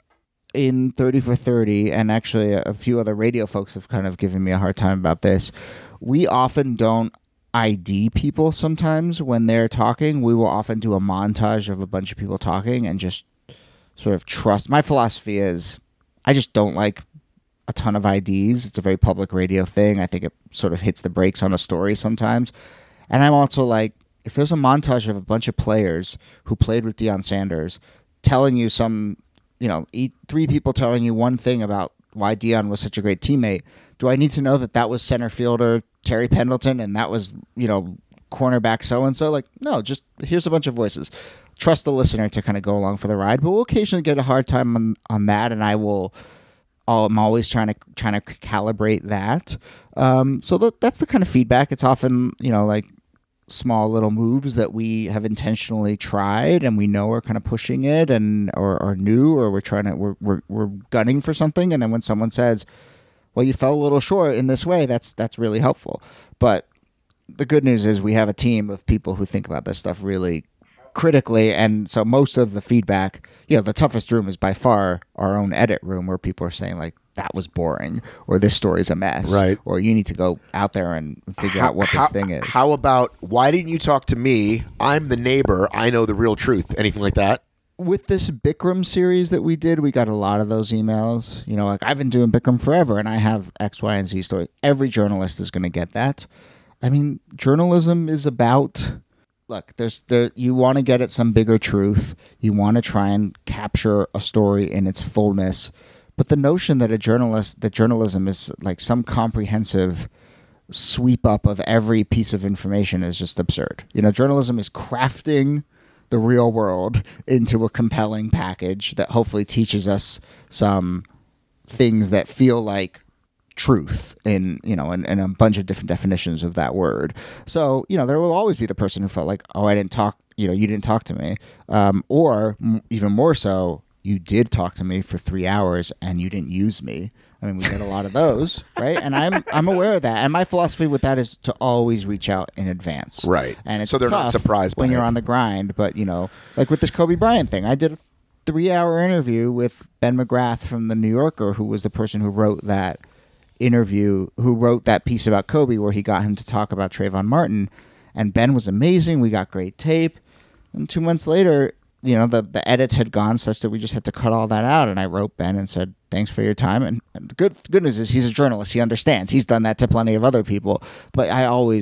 in thirty for thirty, and actually a, a few other radio folks have kind of given me a hard time about this. We often don't I D people sometimes when they're talking. We will often do a montage of a bunch of people talking and just sort of trust. My philosophy is I just don't like a ton of I Ds. It's a very public radio thing. I think it sort of hits the brakes on a story sometimes. And I'm also like, if there's a montage of a bunch of players who played with Deion Sanders telling you some, you know, eat, three people telling you one thing about why Deion was such a great teammate, do I need to know that that was center fielder Terry Pendleton and that was, you know, cornerback so-and-so? Like, no, just here's a bunch of voices. Trust the listener to kind of go along for the ride, but we'll occasionally get a hard time on, on that, and I will... I'm always trying to trying to calibrate that. Um, so th- that's the kind of feedback. It's often, you know, like small little moves that we have intentionally tried and we know are kind of pushing it and or are new, or we're trying to we're, we're we're gunning for something, and then when someone says, well, you fell a little short in this way, that's that's really helpful. But the good news is we have a team of people who think about this stuff really critically, and so most of the feedback, you know, the toughest room is by far our own edit room, where people are saying like, that was boring, or this story's a mess, Right. or you need to go out there and figure How- out what how- this thing is. How about, why didn't you talk to me? I'm the neighbor. I know the real truth. Anything like that? With this Bikram series that we did, we got a lot of those emails. You know, like, I've been doing Bikram forever and I have X, Y, and Z stories. Every journalist is going to get that. I mean, journalism is about... Look, there's the you want to get at some bigger truth. You want to try and capture a story in its fullness. But the notion that a journalist, that journalism is like some comprehensive sweep up of every piece of information is just absurd. You know, journalism is crafting the real world into a compelling package that hopefully teaches us some things that feel like truth in, you know, in, in a bunch of different definitions of that word. So, you know, there will always be the person who felt like, oh, I didn't talk, you know, you didn't talk to me. Um, or m- even more so, you did talk to me for three hours and you didn't use me. I mean, we get a lot of those, right? And I'm I'm aware of that. And my philosophy with that is to always reach out in advance. Right. And it's So they're not tough surprised by when you're it. on the grind. But, you know, like with this Kobe Bryant thing, I did a three-hour interview with Ben McGrath from The New Yorker, who was the person who wrote that interview, who wrote that piece about Kobe where he got him to talk about Trayvon Martin. And Ben was amazing. We got great tape. And two months later, you know, the, the edits had gone such that we just had to cut all that out. And I wrote Ben and said, thanks for your time. And, and the good, good news is he's a journalist. He understands. He's done that to plenty of other people. But I always,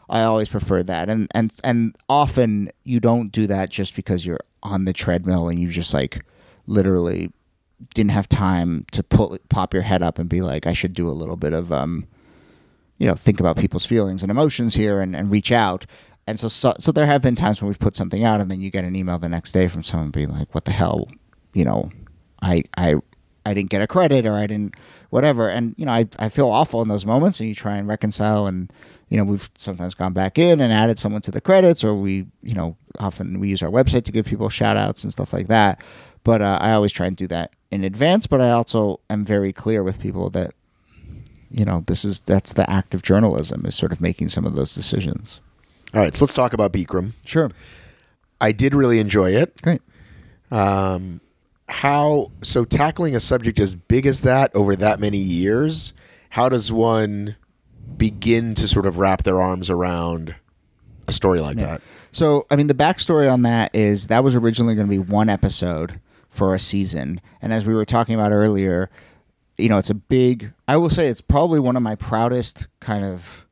I always prefer that. And and and often you don't do that just because you're on the treadmill and you just like literally didn't have time to pull, pop your head up and be like, I should do a little bit of, um, you know, think about people's feelings and emotions here and, and reach out. And so, so so there have been times when we've put something out and then you get an email the next day from someone being like, what the hell, you know, I I I didn't get a credit or I didn't whatever. And, you know, I, I feel awful in those moments and you try and reconcile. And, you know, we've sometimes gone back in and added someone to the credits, or we, you know, often we use our website to give people shout outs and stuff like that. But uh, I always try and do that in advance. But I also am very clear with people that, you know, this is that's the act of journalism, is sort of making some of those decisions. All right, so let's talk about Bikram. Sure. I did really enjoy it. Great. Um, how so tackling a subject as big as that over that many years, how does one begin to sort of wrap their arms around a story like Yeah. that? So, I mean, the backstory on that is that was originally going to be one episode for a season. And as we were talking about earlier, you know, it's a big, I will say it's probably one of my proudest kind of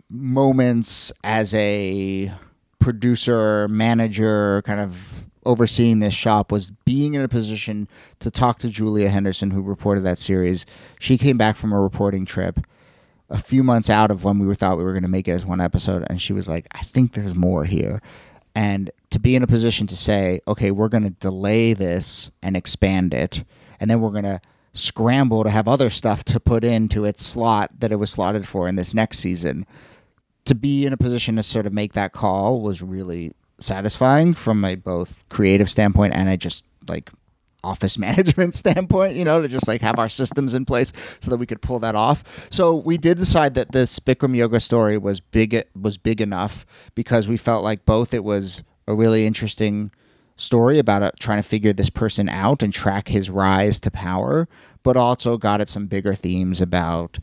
moments as a producer, manager, kind of overseeing this shop, was being in a position to talk to Julia Henderson, who reported that series. She came back from a reporting trip a few months out of when we were thought we were going to make it as one episode, and she was like, I think there's more here. And to be in a position to say, okay, we're going to delay this and expand it, and then we're going to scramble to have other stuff to put into its slot that it was slotted for in this next season. To be in a position to sort of make that call was really satisfying from a both creative standpoint and a just like office management standpoint, you know, to just like have our systems in place so that we could pull that off. So we did decide that this Bikram Yoga story was big, was big enough because we felt like both it was a really interesting story about uh, trying to figure this person out and track his rise to power, but also got at some bigger themes about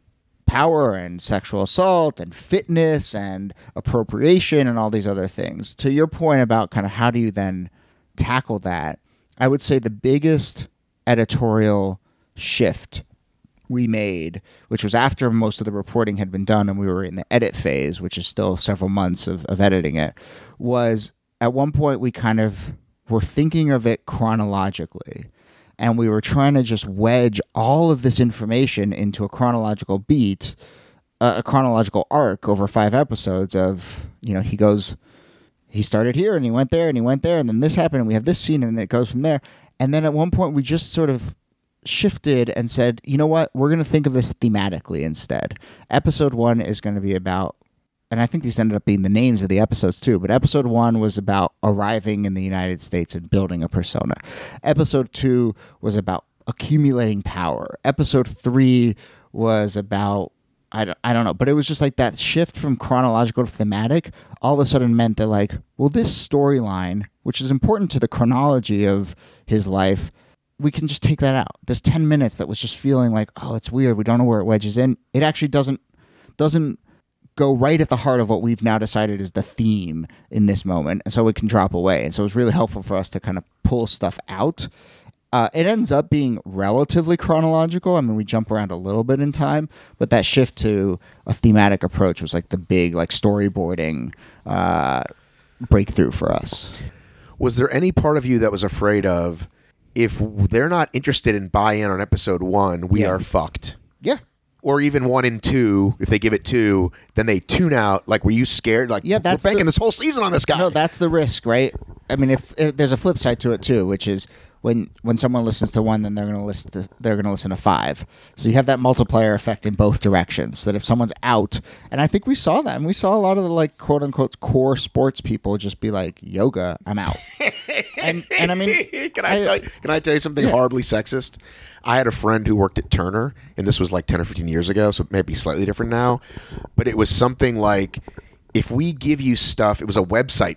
power and sexual assault and fitness and appropriation and all these other things. To your point about kind of how do you then tackle that, I would say the biggest editorial shift we made, which was after most of the reporting had been done and we were in the edit phase, which is still several months of, of editing it, was at one point we kind of were thinking of it chronologically. And we were trying to just wedge all of this information into a chronological beat, uh, a chronological arc over five episodes of, you know, he goes, he started here and he went there and he went there and then this happened and we have this scene and it goes from there. And then at one point we just sort of shifted and said, you know what, we're going to think of this thematically instead. Episode one is going to be about, and I think these ended up being the names of the episodes too, but episode one was about arriving in the United States and building a persona. Episode two was about accumulating power. Episode three was about, I don't, I don't know, but it was just like that shift from chronological to thematic all of a sudden meant that like, well, this storyline, which is important to the chronology of his life, we can just take that out. This ten minutes that was just feeling like, oh, it's weird, we don't know where it wedges in. It actually doesn't doesn't go right at the heart of what we've now decided is the theme in this moment, and so it can drop away. And so it was really helpful for us to kind of pull stuff out. Uh, it ends up being relatively chronological. I mean, we jump around a little bit in time, but that shift to a thematic approach was like the big like storyboarding uh, breakthrough for us. Was there any part of you that was afraid of, if they're not interested in buy-in on episode one, we Yeah. are fucked? Yeah. Or even one and two, if they give it two, then they tune out. Like, were you scared? Like, Yeah, that's we're banking the- this whole season on this guy. No, that's the risk, right? I mean, if, if there's a flip side to it too, which is when when someone listens to one, then they're going to listen to they're going to listen to five. So you have that multiplier effect in both directions. That if someone's out, and I think we saw that, and we saw a lot of the like quote unquote core sports people just be like, yoga, I'm out. and and I mean, can I, I- tell you, can I tell you something Yeah. horribly sexist? I had a friend who worked at Turner, and this was like ten or fifteen years ago, so it may be slightly different now. But it was something like, if we give you stuff, it was a website.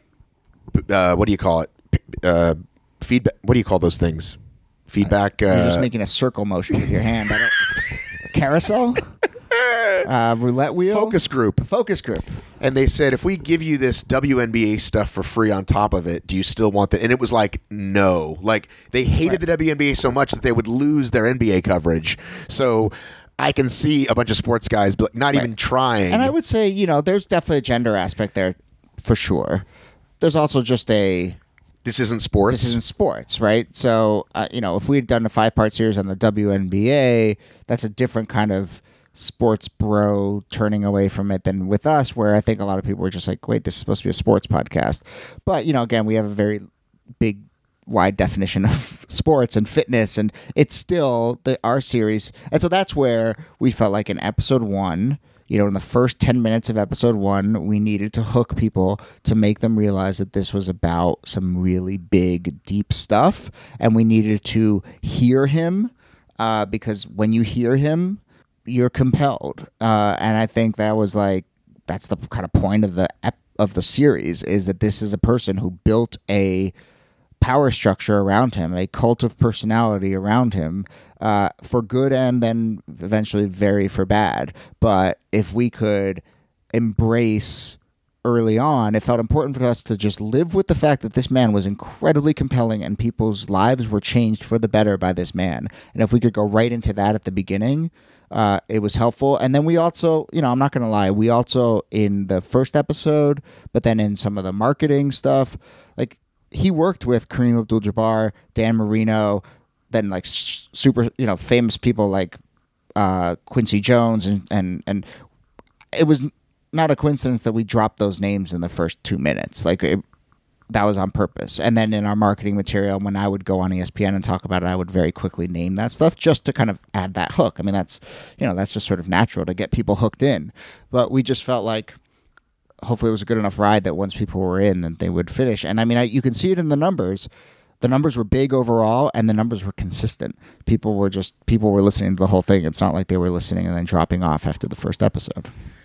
Uh, what do you call it? Uh, feedback. What do you call those things? Feedback. Uh, you're just making a circle motion with your hand. I don't, carousel, uh, roulette wheel, focus group. focus group. And they said, if we give you this W N B A stuff for free on top of it, do you still want that? And it was like, no. Like, they hated Right. the W N B A so much that they would lose their N B A coverage. So I can see a bunch of sports guys, but not Right. even trying. And I would say, you know, there's definitely a gender aspect there for sure. There's also just a this isn't sports. this isn't sports, right? So, uh, you know, if we had done a five part series on the W N B A, that's a different kind of sports bro turning away from it than with us, where I think a lot of people were just like, wait, this is supposed to be a sports podcast. But, you know, again, we have a very big, wide definition of sports and fitness, and it's still the our series. And so that's where we felt like in episode one, you know, in the first ten minutes of episode one, we needed to hook people to make them realize that this was about some really big, deep stuff. And we needed to hear him uh, because when you hear him, you're compelled. Uh, and I think that was like, that's the kind of point of the ep- of the series, is that this is a person who built a power structure around him, a cult of personality around him, uh, for good and then eventually very for bad. But if we could embrace early on, it felt important for us to just live with the fact that this man was incredibly compelling and people's lives were changed for the better by this man. And if we could go right into that at the beginning, uh, it was helpful. And then we also, you know, I'm not going to lie, we also, in the first episode, but then in some of the marketing stuff, like, he worked with Kareem Abdul-Jabbar, Dan Marino, then like s- super, you know, famous people like uh, Quincy Jones, and, and and it was not a coincidence that we dropped those names in the first two minutes. Like it, that was on purpose. And then in our marketing material, when I would go on E S P N and talk about it, I would very quickly name that stuff just to kind of add that hook. I mean, that's, you know, that's just sort of natural to get people hooked in. But we just felt like, hopefully it was a good enough ride that once people were in, that they would finish. And I mean, I, you can see it in the numbers. The numbers were big overall, and the numbers were consistent. People were just people were listening to the whole thing. It's not like they were listening and then dropping off after the first episode.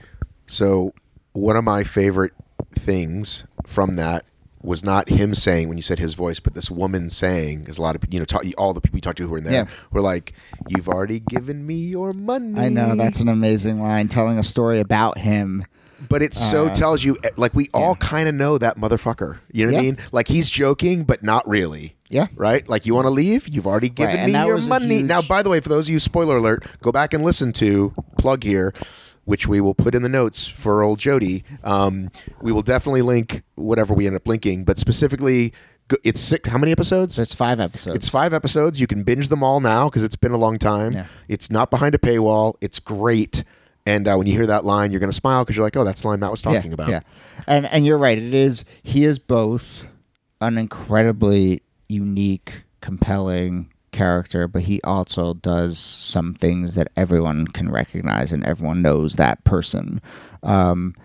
So one of my favorite things from that was not him saying when you said his voice, but this woman saying, because a lot of you know, talk, all the people we talked to who were in there Yeah. were like, "You've already given me your money." I know, that's an amazing line, telling a story about him. But it so Uh, tells you, like, we all yeah. kind of know that motherfucker. You know what I Yeah. mean? Like, he's joking, but not really. Yeah. Right? Like, you want to leave? You've already given Right, and me that your was a money. huge- Now, by the way, for those of you, spoiler alert, go back and listen to, plug here, which we will put in the notes for old Jody. Um, we will definitely link whatever we end up linking, but specifically, go- it's six, how many episodes? So it's five episodes. It's five episodes. You can binge them all now because it's been a long time. Yeah. It's not behind a paywall. It's great. And uh, when you hear that line, you're going to smile because you're like, oh, that's the line Matt was talking yeah, about. Yeah, and and you're right. It is. He is both an incredibly unique, compelling character, but he also does some things that everyone can recognize and everyone knows that person. Um,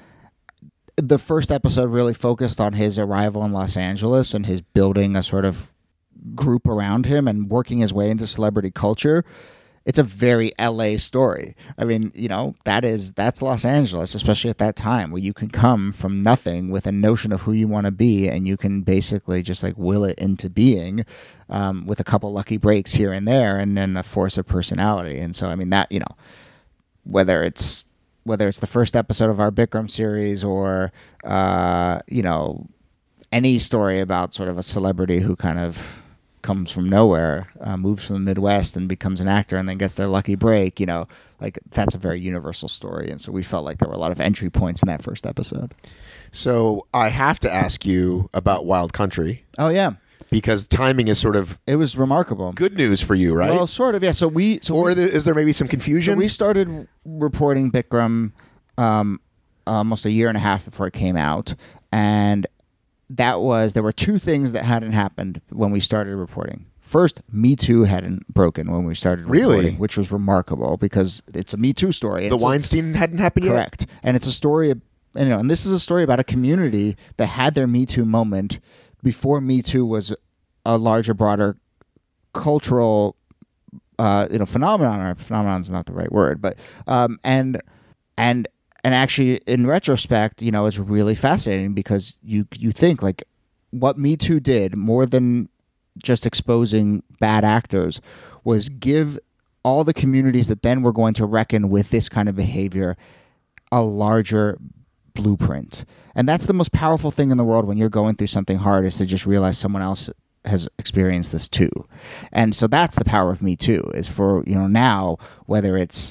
the first episode really focused on his arrival in Los Angeles and his building a sort of group around him and working his way into celebrity culture. It's a very L A story. I mean, you know, that is that's Los Angeles, especially at that time, where you can come from nothing with a notion of who you want to be, and you can basically just like will it into being, um, with a couple lucky breaks here and there, and then a force of personality. And so, I mean, that, you know, whether it's whether it's the first episode of our Bikram series or uh, you know, any story about sort of a celebrity who kind of comes from nowhere, uh, moves from the Midwest and becomes an actor and then gets their lucky break, you know, like that's a very universal story. And so we felt like there were a lot of entry points in that first episode. So I have to ask you about Wild Country Oh, yeah. because timing is sort of It was remarkable. good news for you, right? Well, sort of, yeah. So we, so or we, there, is there maybe some so confusion? we started reporting Bikram um, almost a year and a half before it came out. And that was, there were two things that hadn't happened when we started reporting. First, Me Too hadn't broken when we started Really? reporting, which was remarkable because it's a Me Too story. the It's a- Weinstein hadn't happened yet? Correct. And it's a story, of- you know, and this is a story about a community that had their Me Too moment before Me Too was a larger, broader cultural, uh, you know, phenomenon. Or phenomenon is not the right word, but um, and and and actually, in retrospect, you know, it's really fascinating because you you think like what Me Too did more than just exposing bad actors was give all the communities that then were going to reckon with this kind of behavior a larger blueprint. And that's the most powerful thing in the world when you're going through something hard, is to just realize someone else has experienced this too. And so that's the power of Me Too, is for, you know, now, whether it's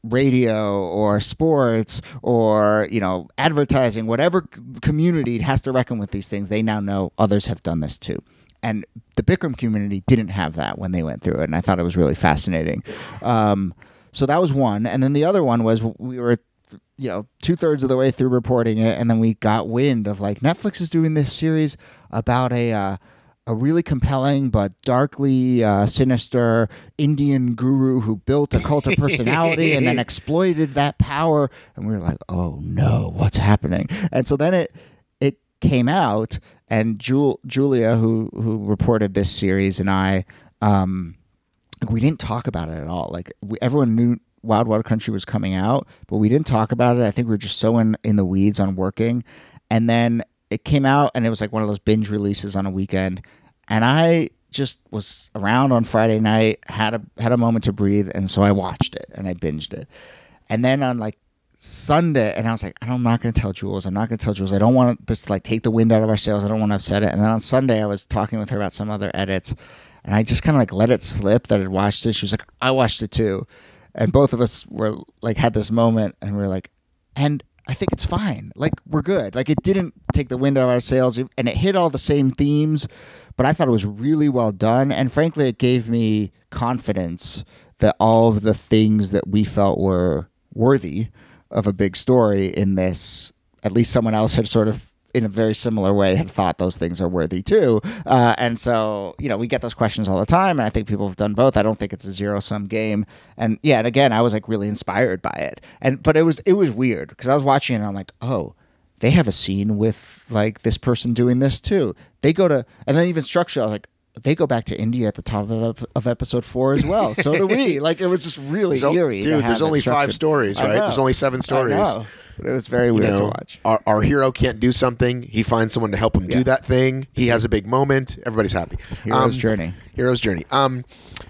radio or sports or, you know, advertising, whatever community has to reckon with these things, they now know others have done this too. And the Bikram community didn't have that when they went through it, and I thought it was really fascinating. Um, so that was one. And then the other one was we were, you know, two-thirds of the way through reporting it, and then we got wind of, like, Netflix is doing this series about a uh, a really compelling but darkly uh, sinister Indian guru who built a cult of personality and then exploited that power. And we were like, oh, no, what's happening? And so then it it came out, and Jul- Julia, who who reported this series, and I, um, we didn't talk about it at all. Like, we, everyone knew Wild Wild Country was coming out, but we didn't talk about it. I think we were just so in, in the weeds on working. And then it came out, and it was like one of those binge releases on a weekend. And I just was around on Friday night, had a had a moment to breathe, and so I watched it and I binged it. And then on like Sunday, and I was like, I'm not going to tell Jules. I'm not going to tell Jules. I don't want this to like take the wind out of our sails. I don't want to upset it. And then on Sunday, I was talking with her about some other edits, and I just kind of like let it slip that I'd watched it. She was like, I watched it too. And both of us were like, had this moment, and we were like, and I think it's fine. Like, we're good. Like, it didn't take the wind out of our sails, and it hit all the same themes, but I thought it was really well done. And frankly, it gave me confidence that all of the things that we felt were worthy of a big story in this, at least someone else had sort of, in a very similar way, had thought those things are worthy too. Uh, and so, you know, we get those questions all the time, and I think people have done both. I don't think it's a zero-sum game. And yeah, and again, I was like really inspired by it. And but it was it was weird because I was watching it and I'm like, oh, they have a scene with like this person doing this too. They go to, and then even structure, I was like, they go back to India at the top of, of episode four as well. So do we. Like, it was just really so, eerie. Dude, there's only five stories, right? There's only seven stories. I know. But it was very weird you know, to watch. Our, our hero can't do something. He finds someone to help him Yeah. do that thing. He has a big moment. Everybody's happy. Hero's Um, journey. Hero's journey. Um,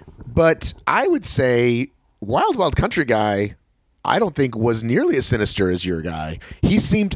but I would say Wild Wild Country guy, I don't think was nearly as sinister as your guy. He seemed.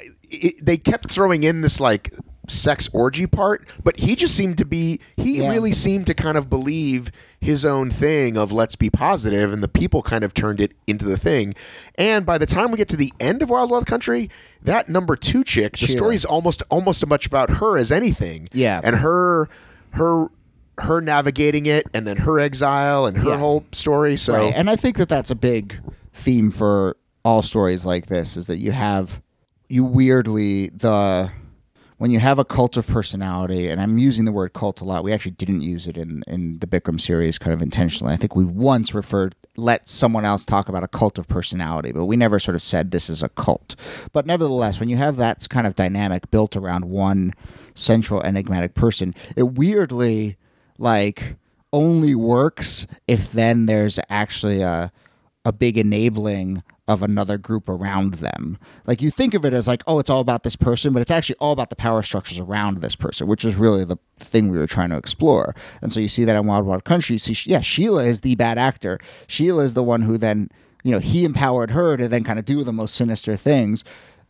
It, they kept throwing in this like sex orgy part, but he just seemed to be. He Yeah. really seemed to kind of believe his own thing of let's be positive, and the people kind of turned it into the thing. And by the time we get to the end of Wild Wild Country, that number two chick, the Sheila. story's almost almost as much about her as anything. Yeah. and her her her navigating it, and then her exile and her Yeah. whole story. So Right. And I think that that's a big theme for all stories like this, is that you have, you weirdly, the, when you have a cult of personality, and I'm using the word cult a lot, we actually didn't use it in, in the Bikram series kind of intentionally. I think we once referred, let someone else talk about a cult of personality, but we never sort of said this is a cult. But nevertheless, when you have that kind of dynamic built around one central enigmatic person, it weirdly, like, only works if then there's actually a a big enabling of another group around them. Like, you think of it as like, oh, it's all about this person, but it's actually all about the power structures around this person, which is really the thing we were trying to explore. And so you see that in Wild Wild Country. You see, yeah, Sheila is the bad actor. Sheila is the one who then, you know, he empowered her to then kind of do the most sinister things.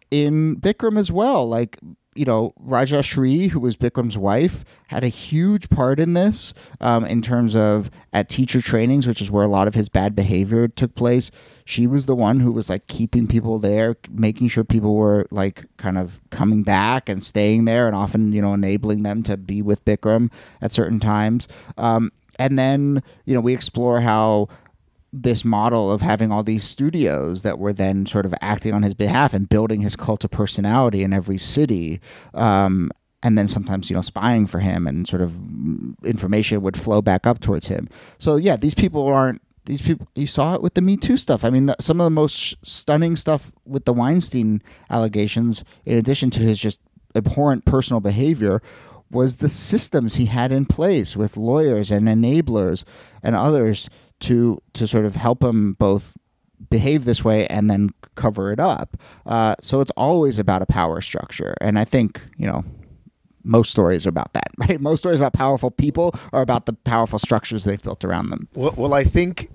In Bikram as well, like, you know, Raja Shri, who was Bikram's wife, had a huge part in this um, in terms of at teacher trainings, which is where a lot of his bad behavior took place. She was the one who was like keeping people there, making sure people were like kind of coming back and staying there, and often, you know, enabling them to be with Bikram at certain times. Um, and then, you know, we explore how this model of having all these studios that were then sort of acting on his behalf and building his cult of personality in every city. Um, and then sometimes, you know, spying for him, and sort of information would flow back up towards him. So yeah, these people aren't, these people, you saw it with the Me Too stuff. I mean, the, some of the most sh- stunning stuff with the Weinstein allegations, in addition to his just abhorrent personal behavior, was the systems he had in place with lawyers and enablers and others to to sort of help him both behave this way and then cover it up. Uh, so it's always about a power structure. And I think, you know, most stories are about that, right? Most stories about powerful people are about the powerful structures they've built around them. Well, well, I think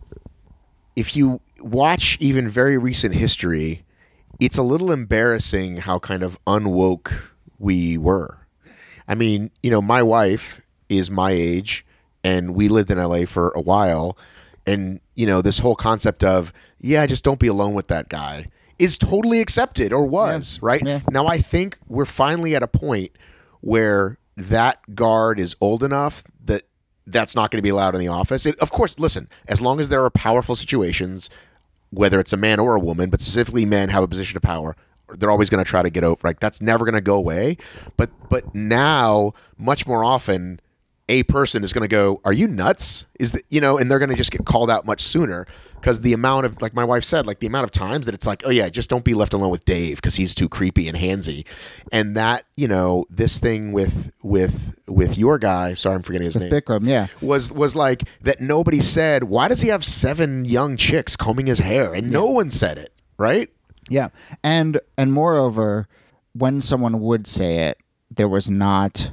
if you watch even very recent history, it's a little embarrassing how kind of unwoke we were. I mean, you know, my wife is my age, and we lived in L A for a while. And, you know, this whole concept of yeah, just don't be alone with that guy is totally accepted or was, Yeah. right? Yeah. Now I think we're finally at a point where that guard is old enough that that's not going to be allowed in the office. It, of course, listen, as long as there are powerful situations, whether it's a man or a woman, but specifically men have a position of power, they're always going to try to get over. Like that's never going to go away. But but now, much more often, a person is going to go, "Are you nuts?" Is that you know, and they're going to just get called out much sooner because the amount of, like my wife said, like the amount of times that it's like, "Oh yeah, just don't be left alone with Dave because he's too creepy and handsy," and that you know, this thing with with with your guy, sorry, I'm forgetting his With name, Bikram, yeah. was was like that. Nobody said, "Why does he have seven young chicks combing his hair?" And no one said it, right? Yeah, and and moreover, when someone would say it, there was not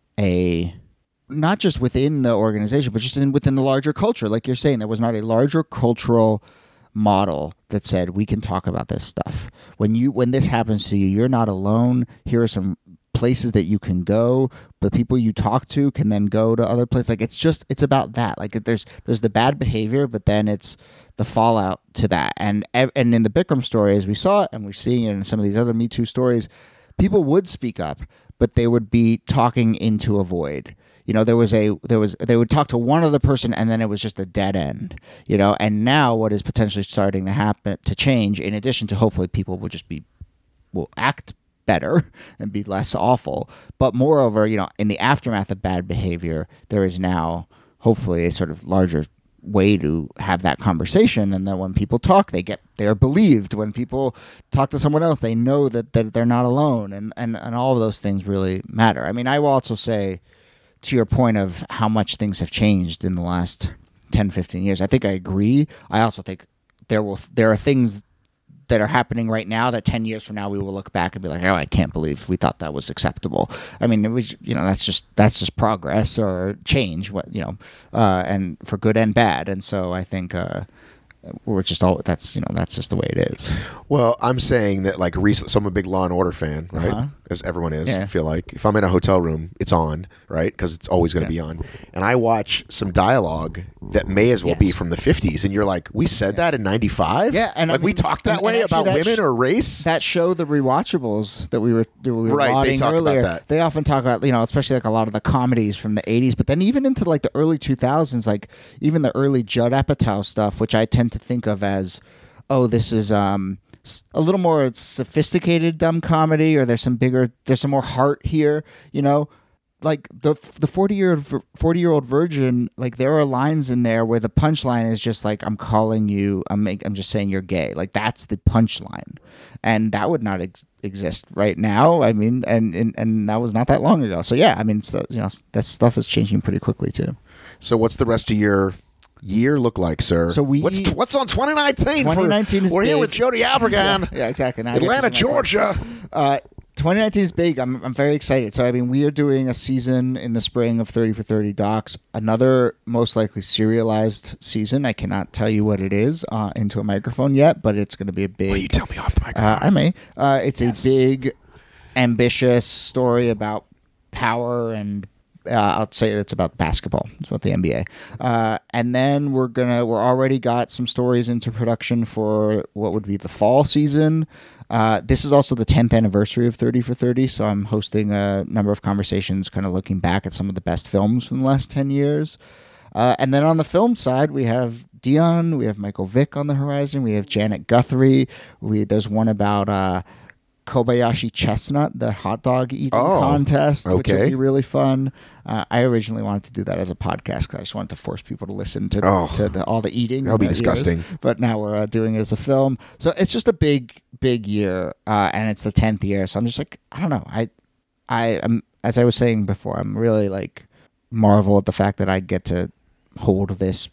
a not just within the organization, but just in, within the larger culture. Like you're saying, there was not a larger cultural model that said we can talk about this stuff. When you when this happens to you, you're not alone. Here are some places that you can go. The people you talk to can then go to other places. Like it's just it's about that. Like there's there's the bad behavior, but then it's the fallout to that. And and in the Bikram story, as we saw it, and we're seeing it in some of these other Me Too stories, people would speak up, but they would be talking into a void. You know, there was a there was they would talk to one other person, and then it was just a dead end. You know, and now what is potentially starting to happen to change, in addition to hopefully people will just be will act better and be less awful. But moreover, you know, in the aftermath of bad behavior, there is now hopefully a sort of larger way to have that conversation, and then when people talk, they get they are believed. When people talk to someone else, they know that, that they're not alone, and, and, and all of those things really matter. I mean, I will also say, to your point of how much things have changed in the last ten, fifteen years, I think I agree. I also think there will there are things that are happening right now that ten years from now we will look back and be like, oh, I can't believe we thought that was acceptable. I mean, it was, you know, that's just that's just progress or change, what you know, uh, and for good and bad. And so I think uh, we're just all that's you know that's just the way it is. Well, I'm saying that like recently, so I'm a big Law and Order fan, right? Uh-huh. As everyone is. Yeah. I feel like if I'm in a hotel room, it's on, right? Because it's always going to Yeah. be on. And I watch some dialogue that may as well Yes. be from the fifties, and you're like, we said that in ninety-five? Yeah, and I like we mean- talked that and- way and actually about that women sh- or race. That show, the rewatchables that we were that we were Right, they lauding talk about earlier, that. they often talk about, you know, especially like a lot of the comedies from the eighties, but then even into like the early two thousands, like even the early Judd Apatow stuff, which I tend to think of as, oh, this is um s- a little more sophisticated dumb comedy, or there's some bigger, there's some more heart here, you know. Like the the forty year forty year old virgin, like there are lines in there where the punchline is just like, I'm calling you, I'm make, I'm just saying you're gay. Like that's the punchline, and that would not ex- exist right now. I mean, and, and and that was not that long ago. So yeah, I mean, so, you know, that stuff is changing pretty quickly too. So what's the rest of your year look like, sir? So we- what's what's on twenty nineteen? twenty nineteen for, is We're here big. with Jody Avirgan, Yeah, yeah, exactly. Now I get Atlanta, to twenty nineteen. Georgia. Uh, twenty nineteen is big. I'm I'm very excited. So I mean, we are doing a season in the spring of thirty for thirty docs. Another most likely serialized season. I cannot tell you what it is uh, into a microphone yet, but it's going to be a big. Will you tell me off the microphone? Uh, I may. Uh, it's Yes. a big, ambitious story about power, and uh, I'll say it's about basketball. It's about the N B A. Uh, and then we're gonna we're already got some stories into production for what would be the fall season. Uh, this is also the tenth anniversary of thirty for thirty, so I'm hosting a number of conversations, kind of looking back at some of the best films from the last ten years. Uh, and then on the film side, we have Dion, we have Michael Vick on the horizon, we have Janet Guthrie. We there's one about uh, Kobayashi Chestnut, the hot dog eating Oh, contest, which okay. will be really fun. Uh, I originally wanted to do that as a podcast because I just wanted to force people to listen to, Oh. to the, all the eating. That would be ideas. disgusting. But now we're uh, doing it as a film. So it's just a big, big year, uh, and it's the tenth year. So I'm just like, I don't know. I, I am, as I was saying before, I'm really like marvel at the fact that I get to hold this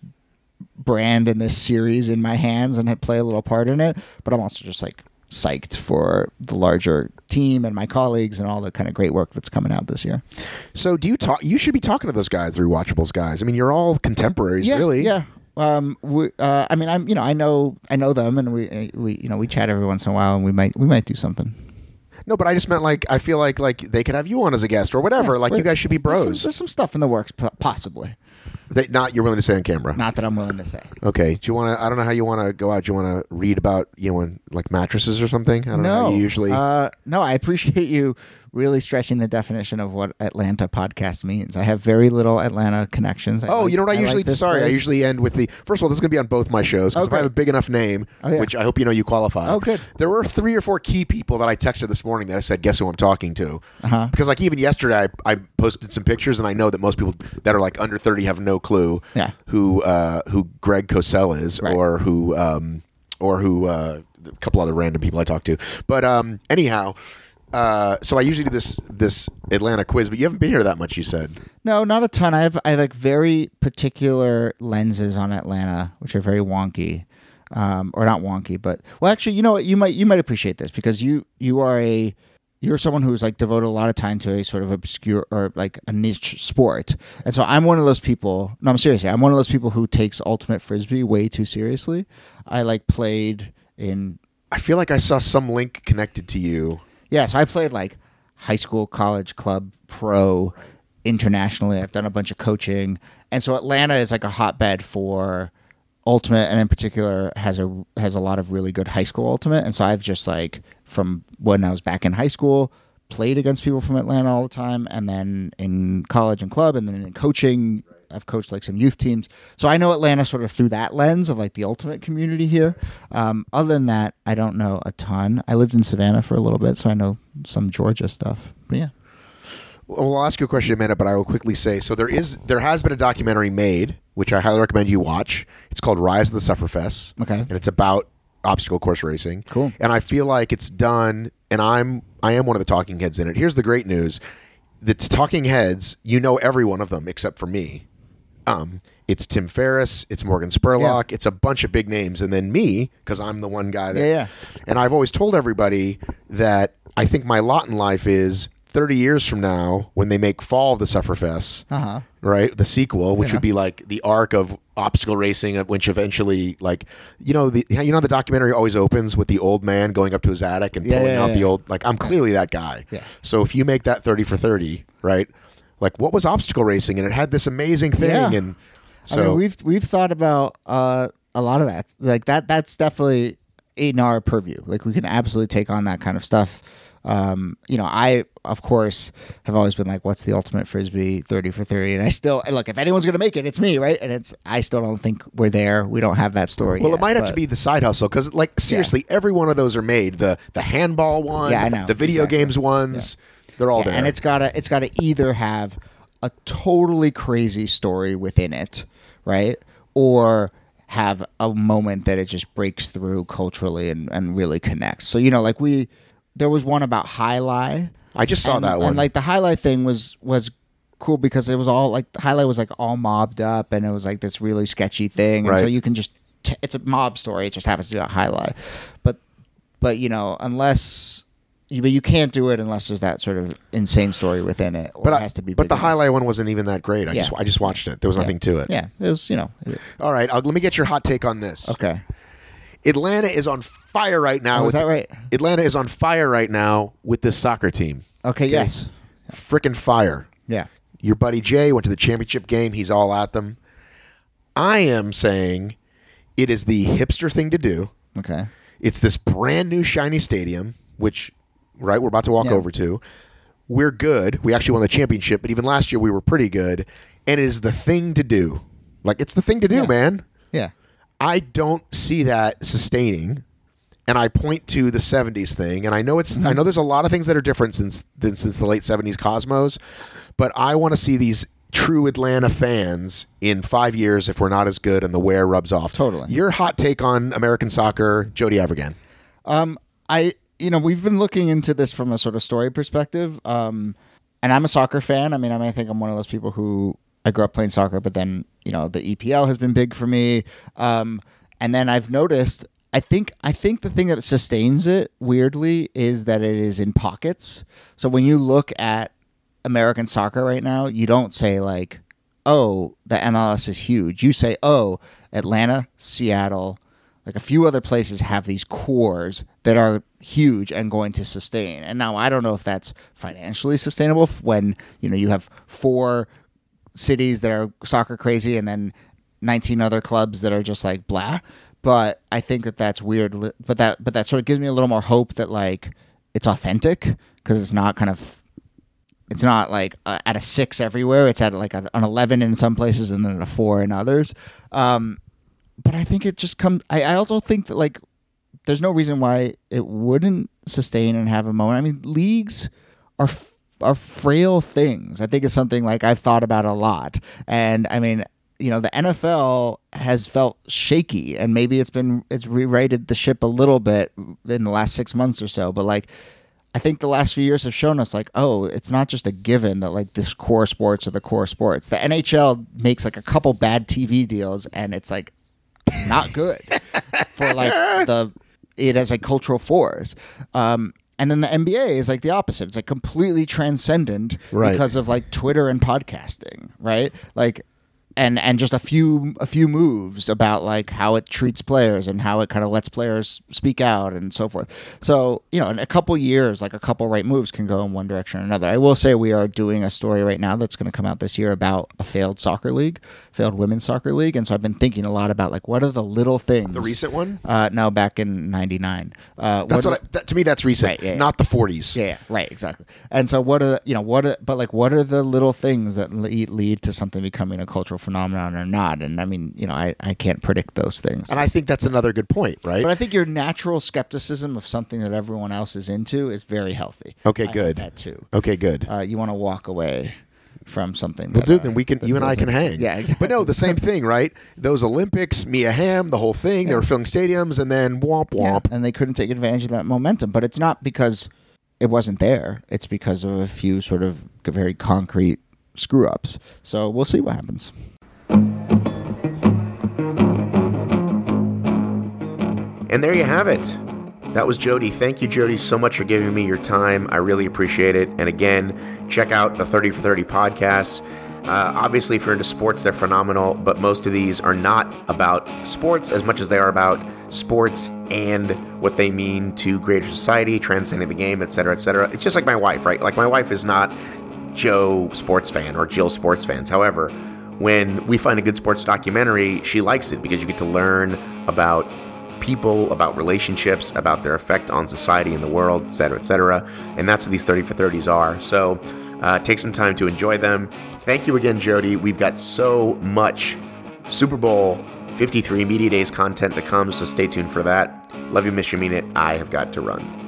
brand and this series in my hands and play a little part in it. But I'm also just like psyched for the larger team and my colleagues and all the kind of great work that's coming out this year. So do you talk? You should be talking to those guys, the Rewatchables guys. I mean, you're all contemporaries, Yeah, really. yeah. Um, we, uh, I mean, I'm, you know, I know, I know them, and we, we, you know, we chat every once in a while, and we might, we might do something. No, but I just meant like I feel like like they could have you on as a guest or whatever. Yeah, like we're- you guys should be There's some, bros. there's some stuff in the works, po- possibly. That not you're willing to say on camera. Not that I'm willing to say. Okay. Do you want to? I don't know how you want to go out. Do you want to read about you know when, like mattresses or something? I don't know. How No, you usually. Uh, no, I appreciate you really stretching the definition of what Atlanta podcast means. I have very little Atlanta connections. I oh, like- you know what I, I usually? like this sorry, I place. usually end with the. First of all, this is going to be on both my shows because if I Okay. have a big enough name, Oh, yeah. which I hope you know you qualify. Oh, good. There were three or four key people that I texted this morning that I said, "Guess who I'm talking to?" Uh-huh. Because like even yesterday, I, I posted some pictures, and I know that most people that are like under thirty have no clue Yeah. who uh, who Greg Cosell is, Right. or who um, or who uh, a couple other random people I talked to. But um, anyhow. Uh, so I usually do this this Atlanta quiz, but you haven't been here that much. You said No, not a ton. I have I have like very particular lenses on Atlanta, which are very wonky, um, or not wonky, but well, actually, you know what? You might you might appreciate this because you you are a you're someone who's like devoted a lot of time to a sort of obscure or like a niche sport, and so I'm one of those people. No, I'm seriously, I'm one of those people who takes ultimate frisbee way too seriously. I like played in I feel like I saw some link connected to you. Yeah, so I played like high school, college, club, pro, internationally. I've done a bunch of coaching, and so Atlanta is like a hotbed for ultimate, and in particular has a has a lot of really good high school ultimate. And so I've just like from when I was back in high school, played against people from Atlanta all the time, and then in college and club, and then in coaching. I've coached like some youth teams. So I know Atlanta sort of through that lens of like the ultimate community here. Um, other than that, I don't know a ton. I lived in Savannah for a little bit, so I know some Georgia stuff. But yeah. Well, I'll ask you a question in a minute, but I will quickly say so. There is, there has been a documentary made, which I highly recommend you watch. It's called Rise of the Sufferfest. Okay. And it's about obstacle course racing. Cool. And I feel like it's done, and I'm I am one of the talking heads in it. Here's the great news: the talking heads, you know every one of them except for me. Um, it's Tim Ferriss, it's Morgan Spurlock, it's a bunch of big names, and then me because I'm the one guy that. Yeah, yeah. And I've always told everybody that I think my lot in life is thirty years from now when they make Fall of the Sufferfest, Uh-huh. right? The sequel, which You know. would be like the arc of obstacle racing, which eventually, like, you know, the you know the documentary always opens with the old man going up to his attic and Yeah, pulling yeah, out yeah. the old. Like, I'm clearly that guy. Yeah. So if you make that thirty for thirty, right? Like, what was obstacle racing? And it had this amazing thing, Yeah. and so I mean, we've we've thought about uh, a lot of that. Like that that's definitely in our purview. Like we can absolutely take on that kind of stuff. Um, you know, I of course have always been like, what's the ultimate frisbee thirty for thirty? And I still and look, if anyone's gonna make it, it's me, right? And it's I still don't think we're there. We don't have that story. Well, yet, it might have to but- be the side hustle because, like, seriously, every one of those are made. The the handball one, Yeah, I know. the video Exactly. games ones, they're all Yeah, there. and it's gotta it's gotta either have a totally crazy story within it, right? Or have a moment that it just breaks through culturally and, and really connects. So, you know, like we there was one about Highlight. I just saw and, that one. And like the Highlight thing was was cool because it was all like the Highlight was like all mobbed up and it was like this really sketchy thing. And so Right. you can just t- it's a mob story. It just happens to be a Highlight. But but you know, unless you, but you can't do it unless there's that sort of insane story within it, or but it I- has to be. but big the enough. highlight one wasn't even that great. I Yeah. just I just watched it. There was nothing to it. Yeah, it was. You know. it- All right, I'll, let me get your hot take on this. Okay. Atlanta is on fire right now. Oh, with is that the- right? Atlanta is on fire right now with this soccer team. Okay. Yes. Frickin' fire. Yeah. Your buddy Jay went to the championship game. He's all at them. I am saying it is the hipster thing to do. Okay. It's this brand new shiny stadium, which, right, we're about to walk Yeah. over to. We're good. We actually won the championship, but even last year we were pretty good. And it is the thing to do. Like, it's the thing to do, Yeah. man. Yeah. I don't see that sustaining. And I point to the seventies thing, and I know it's I know there's a lot of things that are different since than since the late seventies Cosmos, but I want to see these true Atlanta fans in five years if we're not as good and the wear rubs off. Totally. Your hot take on American soccer, Jody Avergan. Um, I, you know, we've been looking into this from a sort of story perspective. Um, and I'm a soccer fan. I mean, I mean, I think I'm one of those people who I grew up playing soccer, but then, you know, the E P L has been big for me. Um, and then I've noticed, I think, I think the thing that sustains it weirdly is that it is in pockets. So when you look at American soccer right now, you don't say like, oh, the M L S is huge. You say, oh, Atlanta, Seattle, like a few other places have these cores that are huge and going to sustain. And now I don't know if that's financially sustainable f- when, you know, you have four cities that are soccer crazy and then nineteen other clubs that are just like blah. But I think that that's weird. But that but that sort of gives me a little more hope that like it's authentic because it's not kind of it's not like uh, at a six everywhere. It's at like a, an eleven in some places and then a four in others. Um, but I think it just comes. I, I also think that like there's no reason why it wouldn't sustain and have a moment. I mean, leagues are are frail things. I think it's something like I've thought about a lot. And I mean, you know, the N F L has felt shaky, and maybe it's been it's rewrited the ship a little bit in the last six months or so. But like, I think the last few years have shown us like, oh, it's not just a given that like this core sports are the core sports. The N H L makes like a couple bad T V deals, and it's like not good for like the it as a cultural force. Um, And then the N B A is like the opposite. It's like completely transcendent Right. because of like Twitter and podcasting, right? Like, and and just a few a few moves about like how it treats players and how it kind of lets players speak out and so forth. So you know, in a couple years, like a couple right moves can go in one direction or another. I will say we are doing a story right now that's going to come out this year about a failed soccer league, failed women's soccer league, and so I've been thinking a lot about like what are the little things. The recent one? Uh, no, back in ninety-nine. Uh, That's what what, I, that, to me. That's recent, Right, yeah, yeah. not the forties. Yeah, yeah, right, exactly. And so, what are the, you know what? Are, but like, what are the little things that lead, lead to something becoming a cultural phenomenon or not? And I mean, you know, I, I can't predict those things. And I think that's another good point, right? But I think your natural skepticism of something that everyone else is into is very healthy. Okay, I have good. that too. Okay, good. Uh, you want to walk away from something. Well, that, dude, uh, then we can, that you and I feels can like- hang. Yeah, exactly. But no, the same thing, right? Those Olympics, Mia Hamm, the whole thing. They were filling stadiums, and then womp Yeah, womp. and they couldn't take advantage of that momentum. But it's not because it wasn't there. It's because of a few sort of very concrete screw ups. So we'll see what happens. And there you have it. That was Jody. Thank you, Jody, so much for giving me your time. I really appreciate it. And again, check out the thirty for thirty podcasts. Uh, obviously, if you're into sports, they're phenomenal, but most of these are not about sports as much as they are about sports and what they mean to greater society, transcending the game, et cetera, et cetera. It's just like my wife, right? Like my wife is not Joe sports fan or Jill sports fans. However, when we find a good sports documentary, she likes it because you get to learn about people, about relationships, about their effect on society and the world, et cetera, et cetera. And that's what these thirty for thirties are. So uh, take some time to enjoy them. Thank you again, Jody. We've got so much Super Bowl fifty-three Media Days content to come, so stay tuned for that. Love you, miss you, mean it. I have got to run.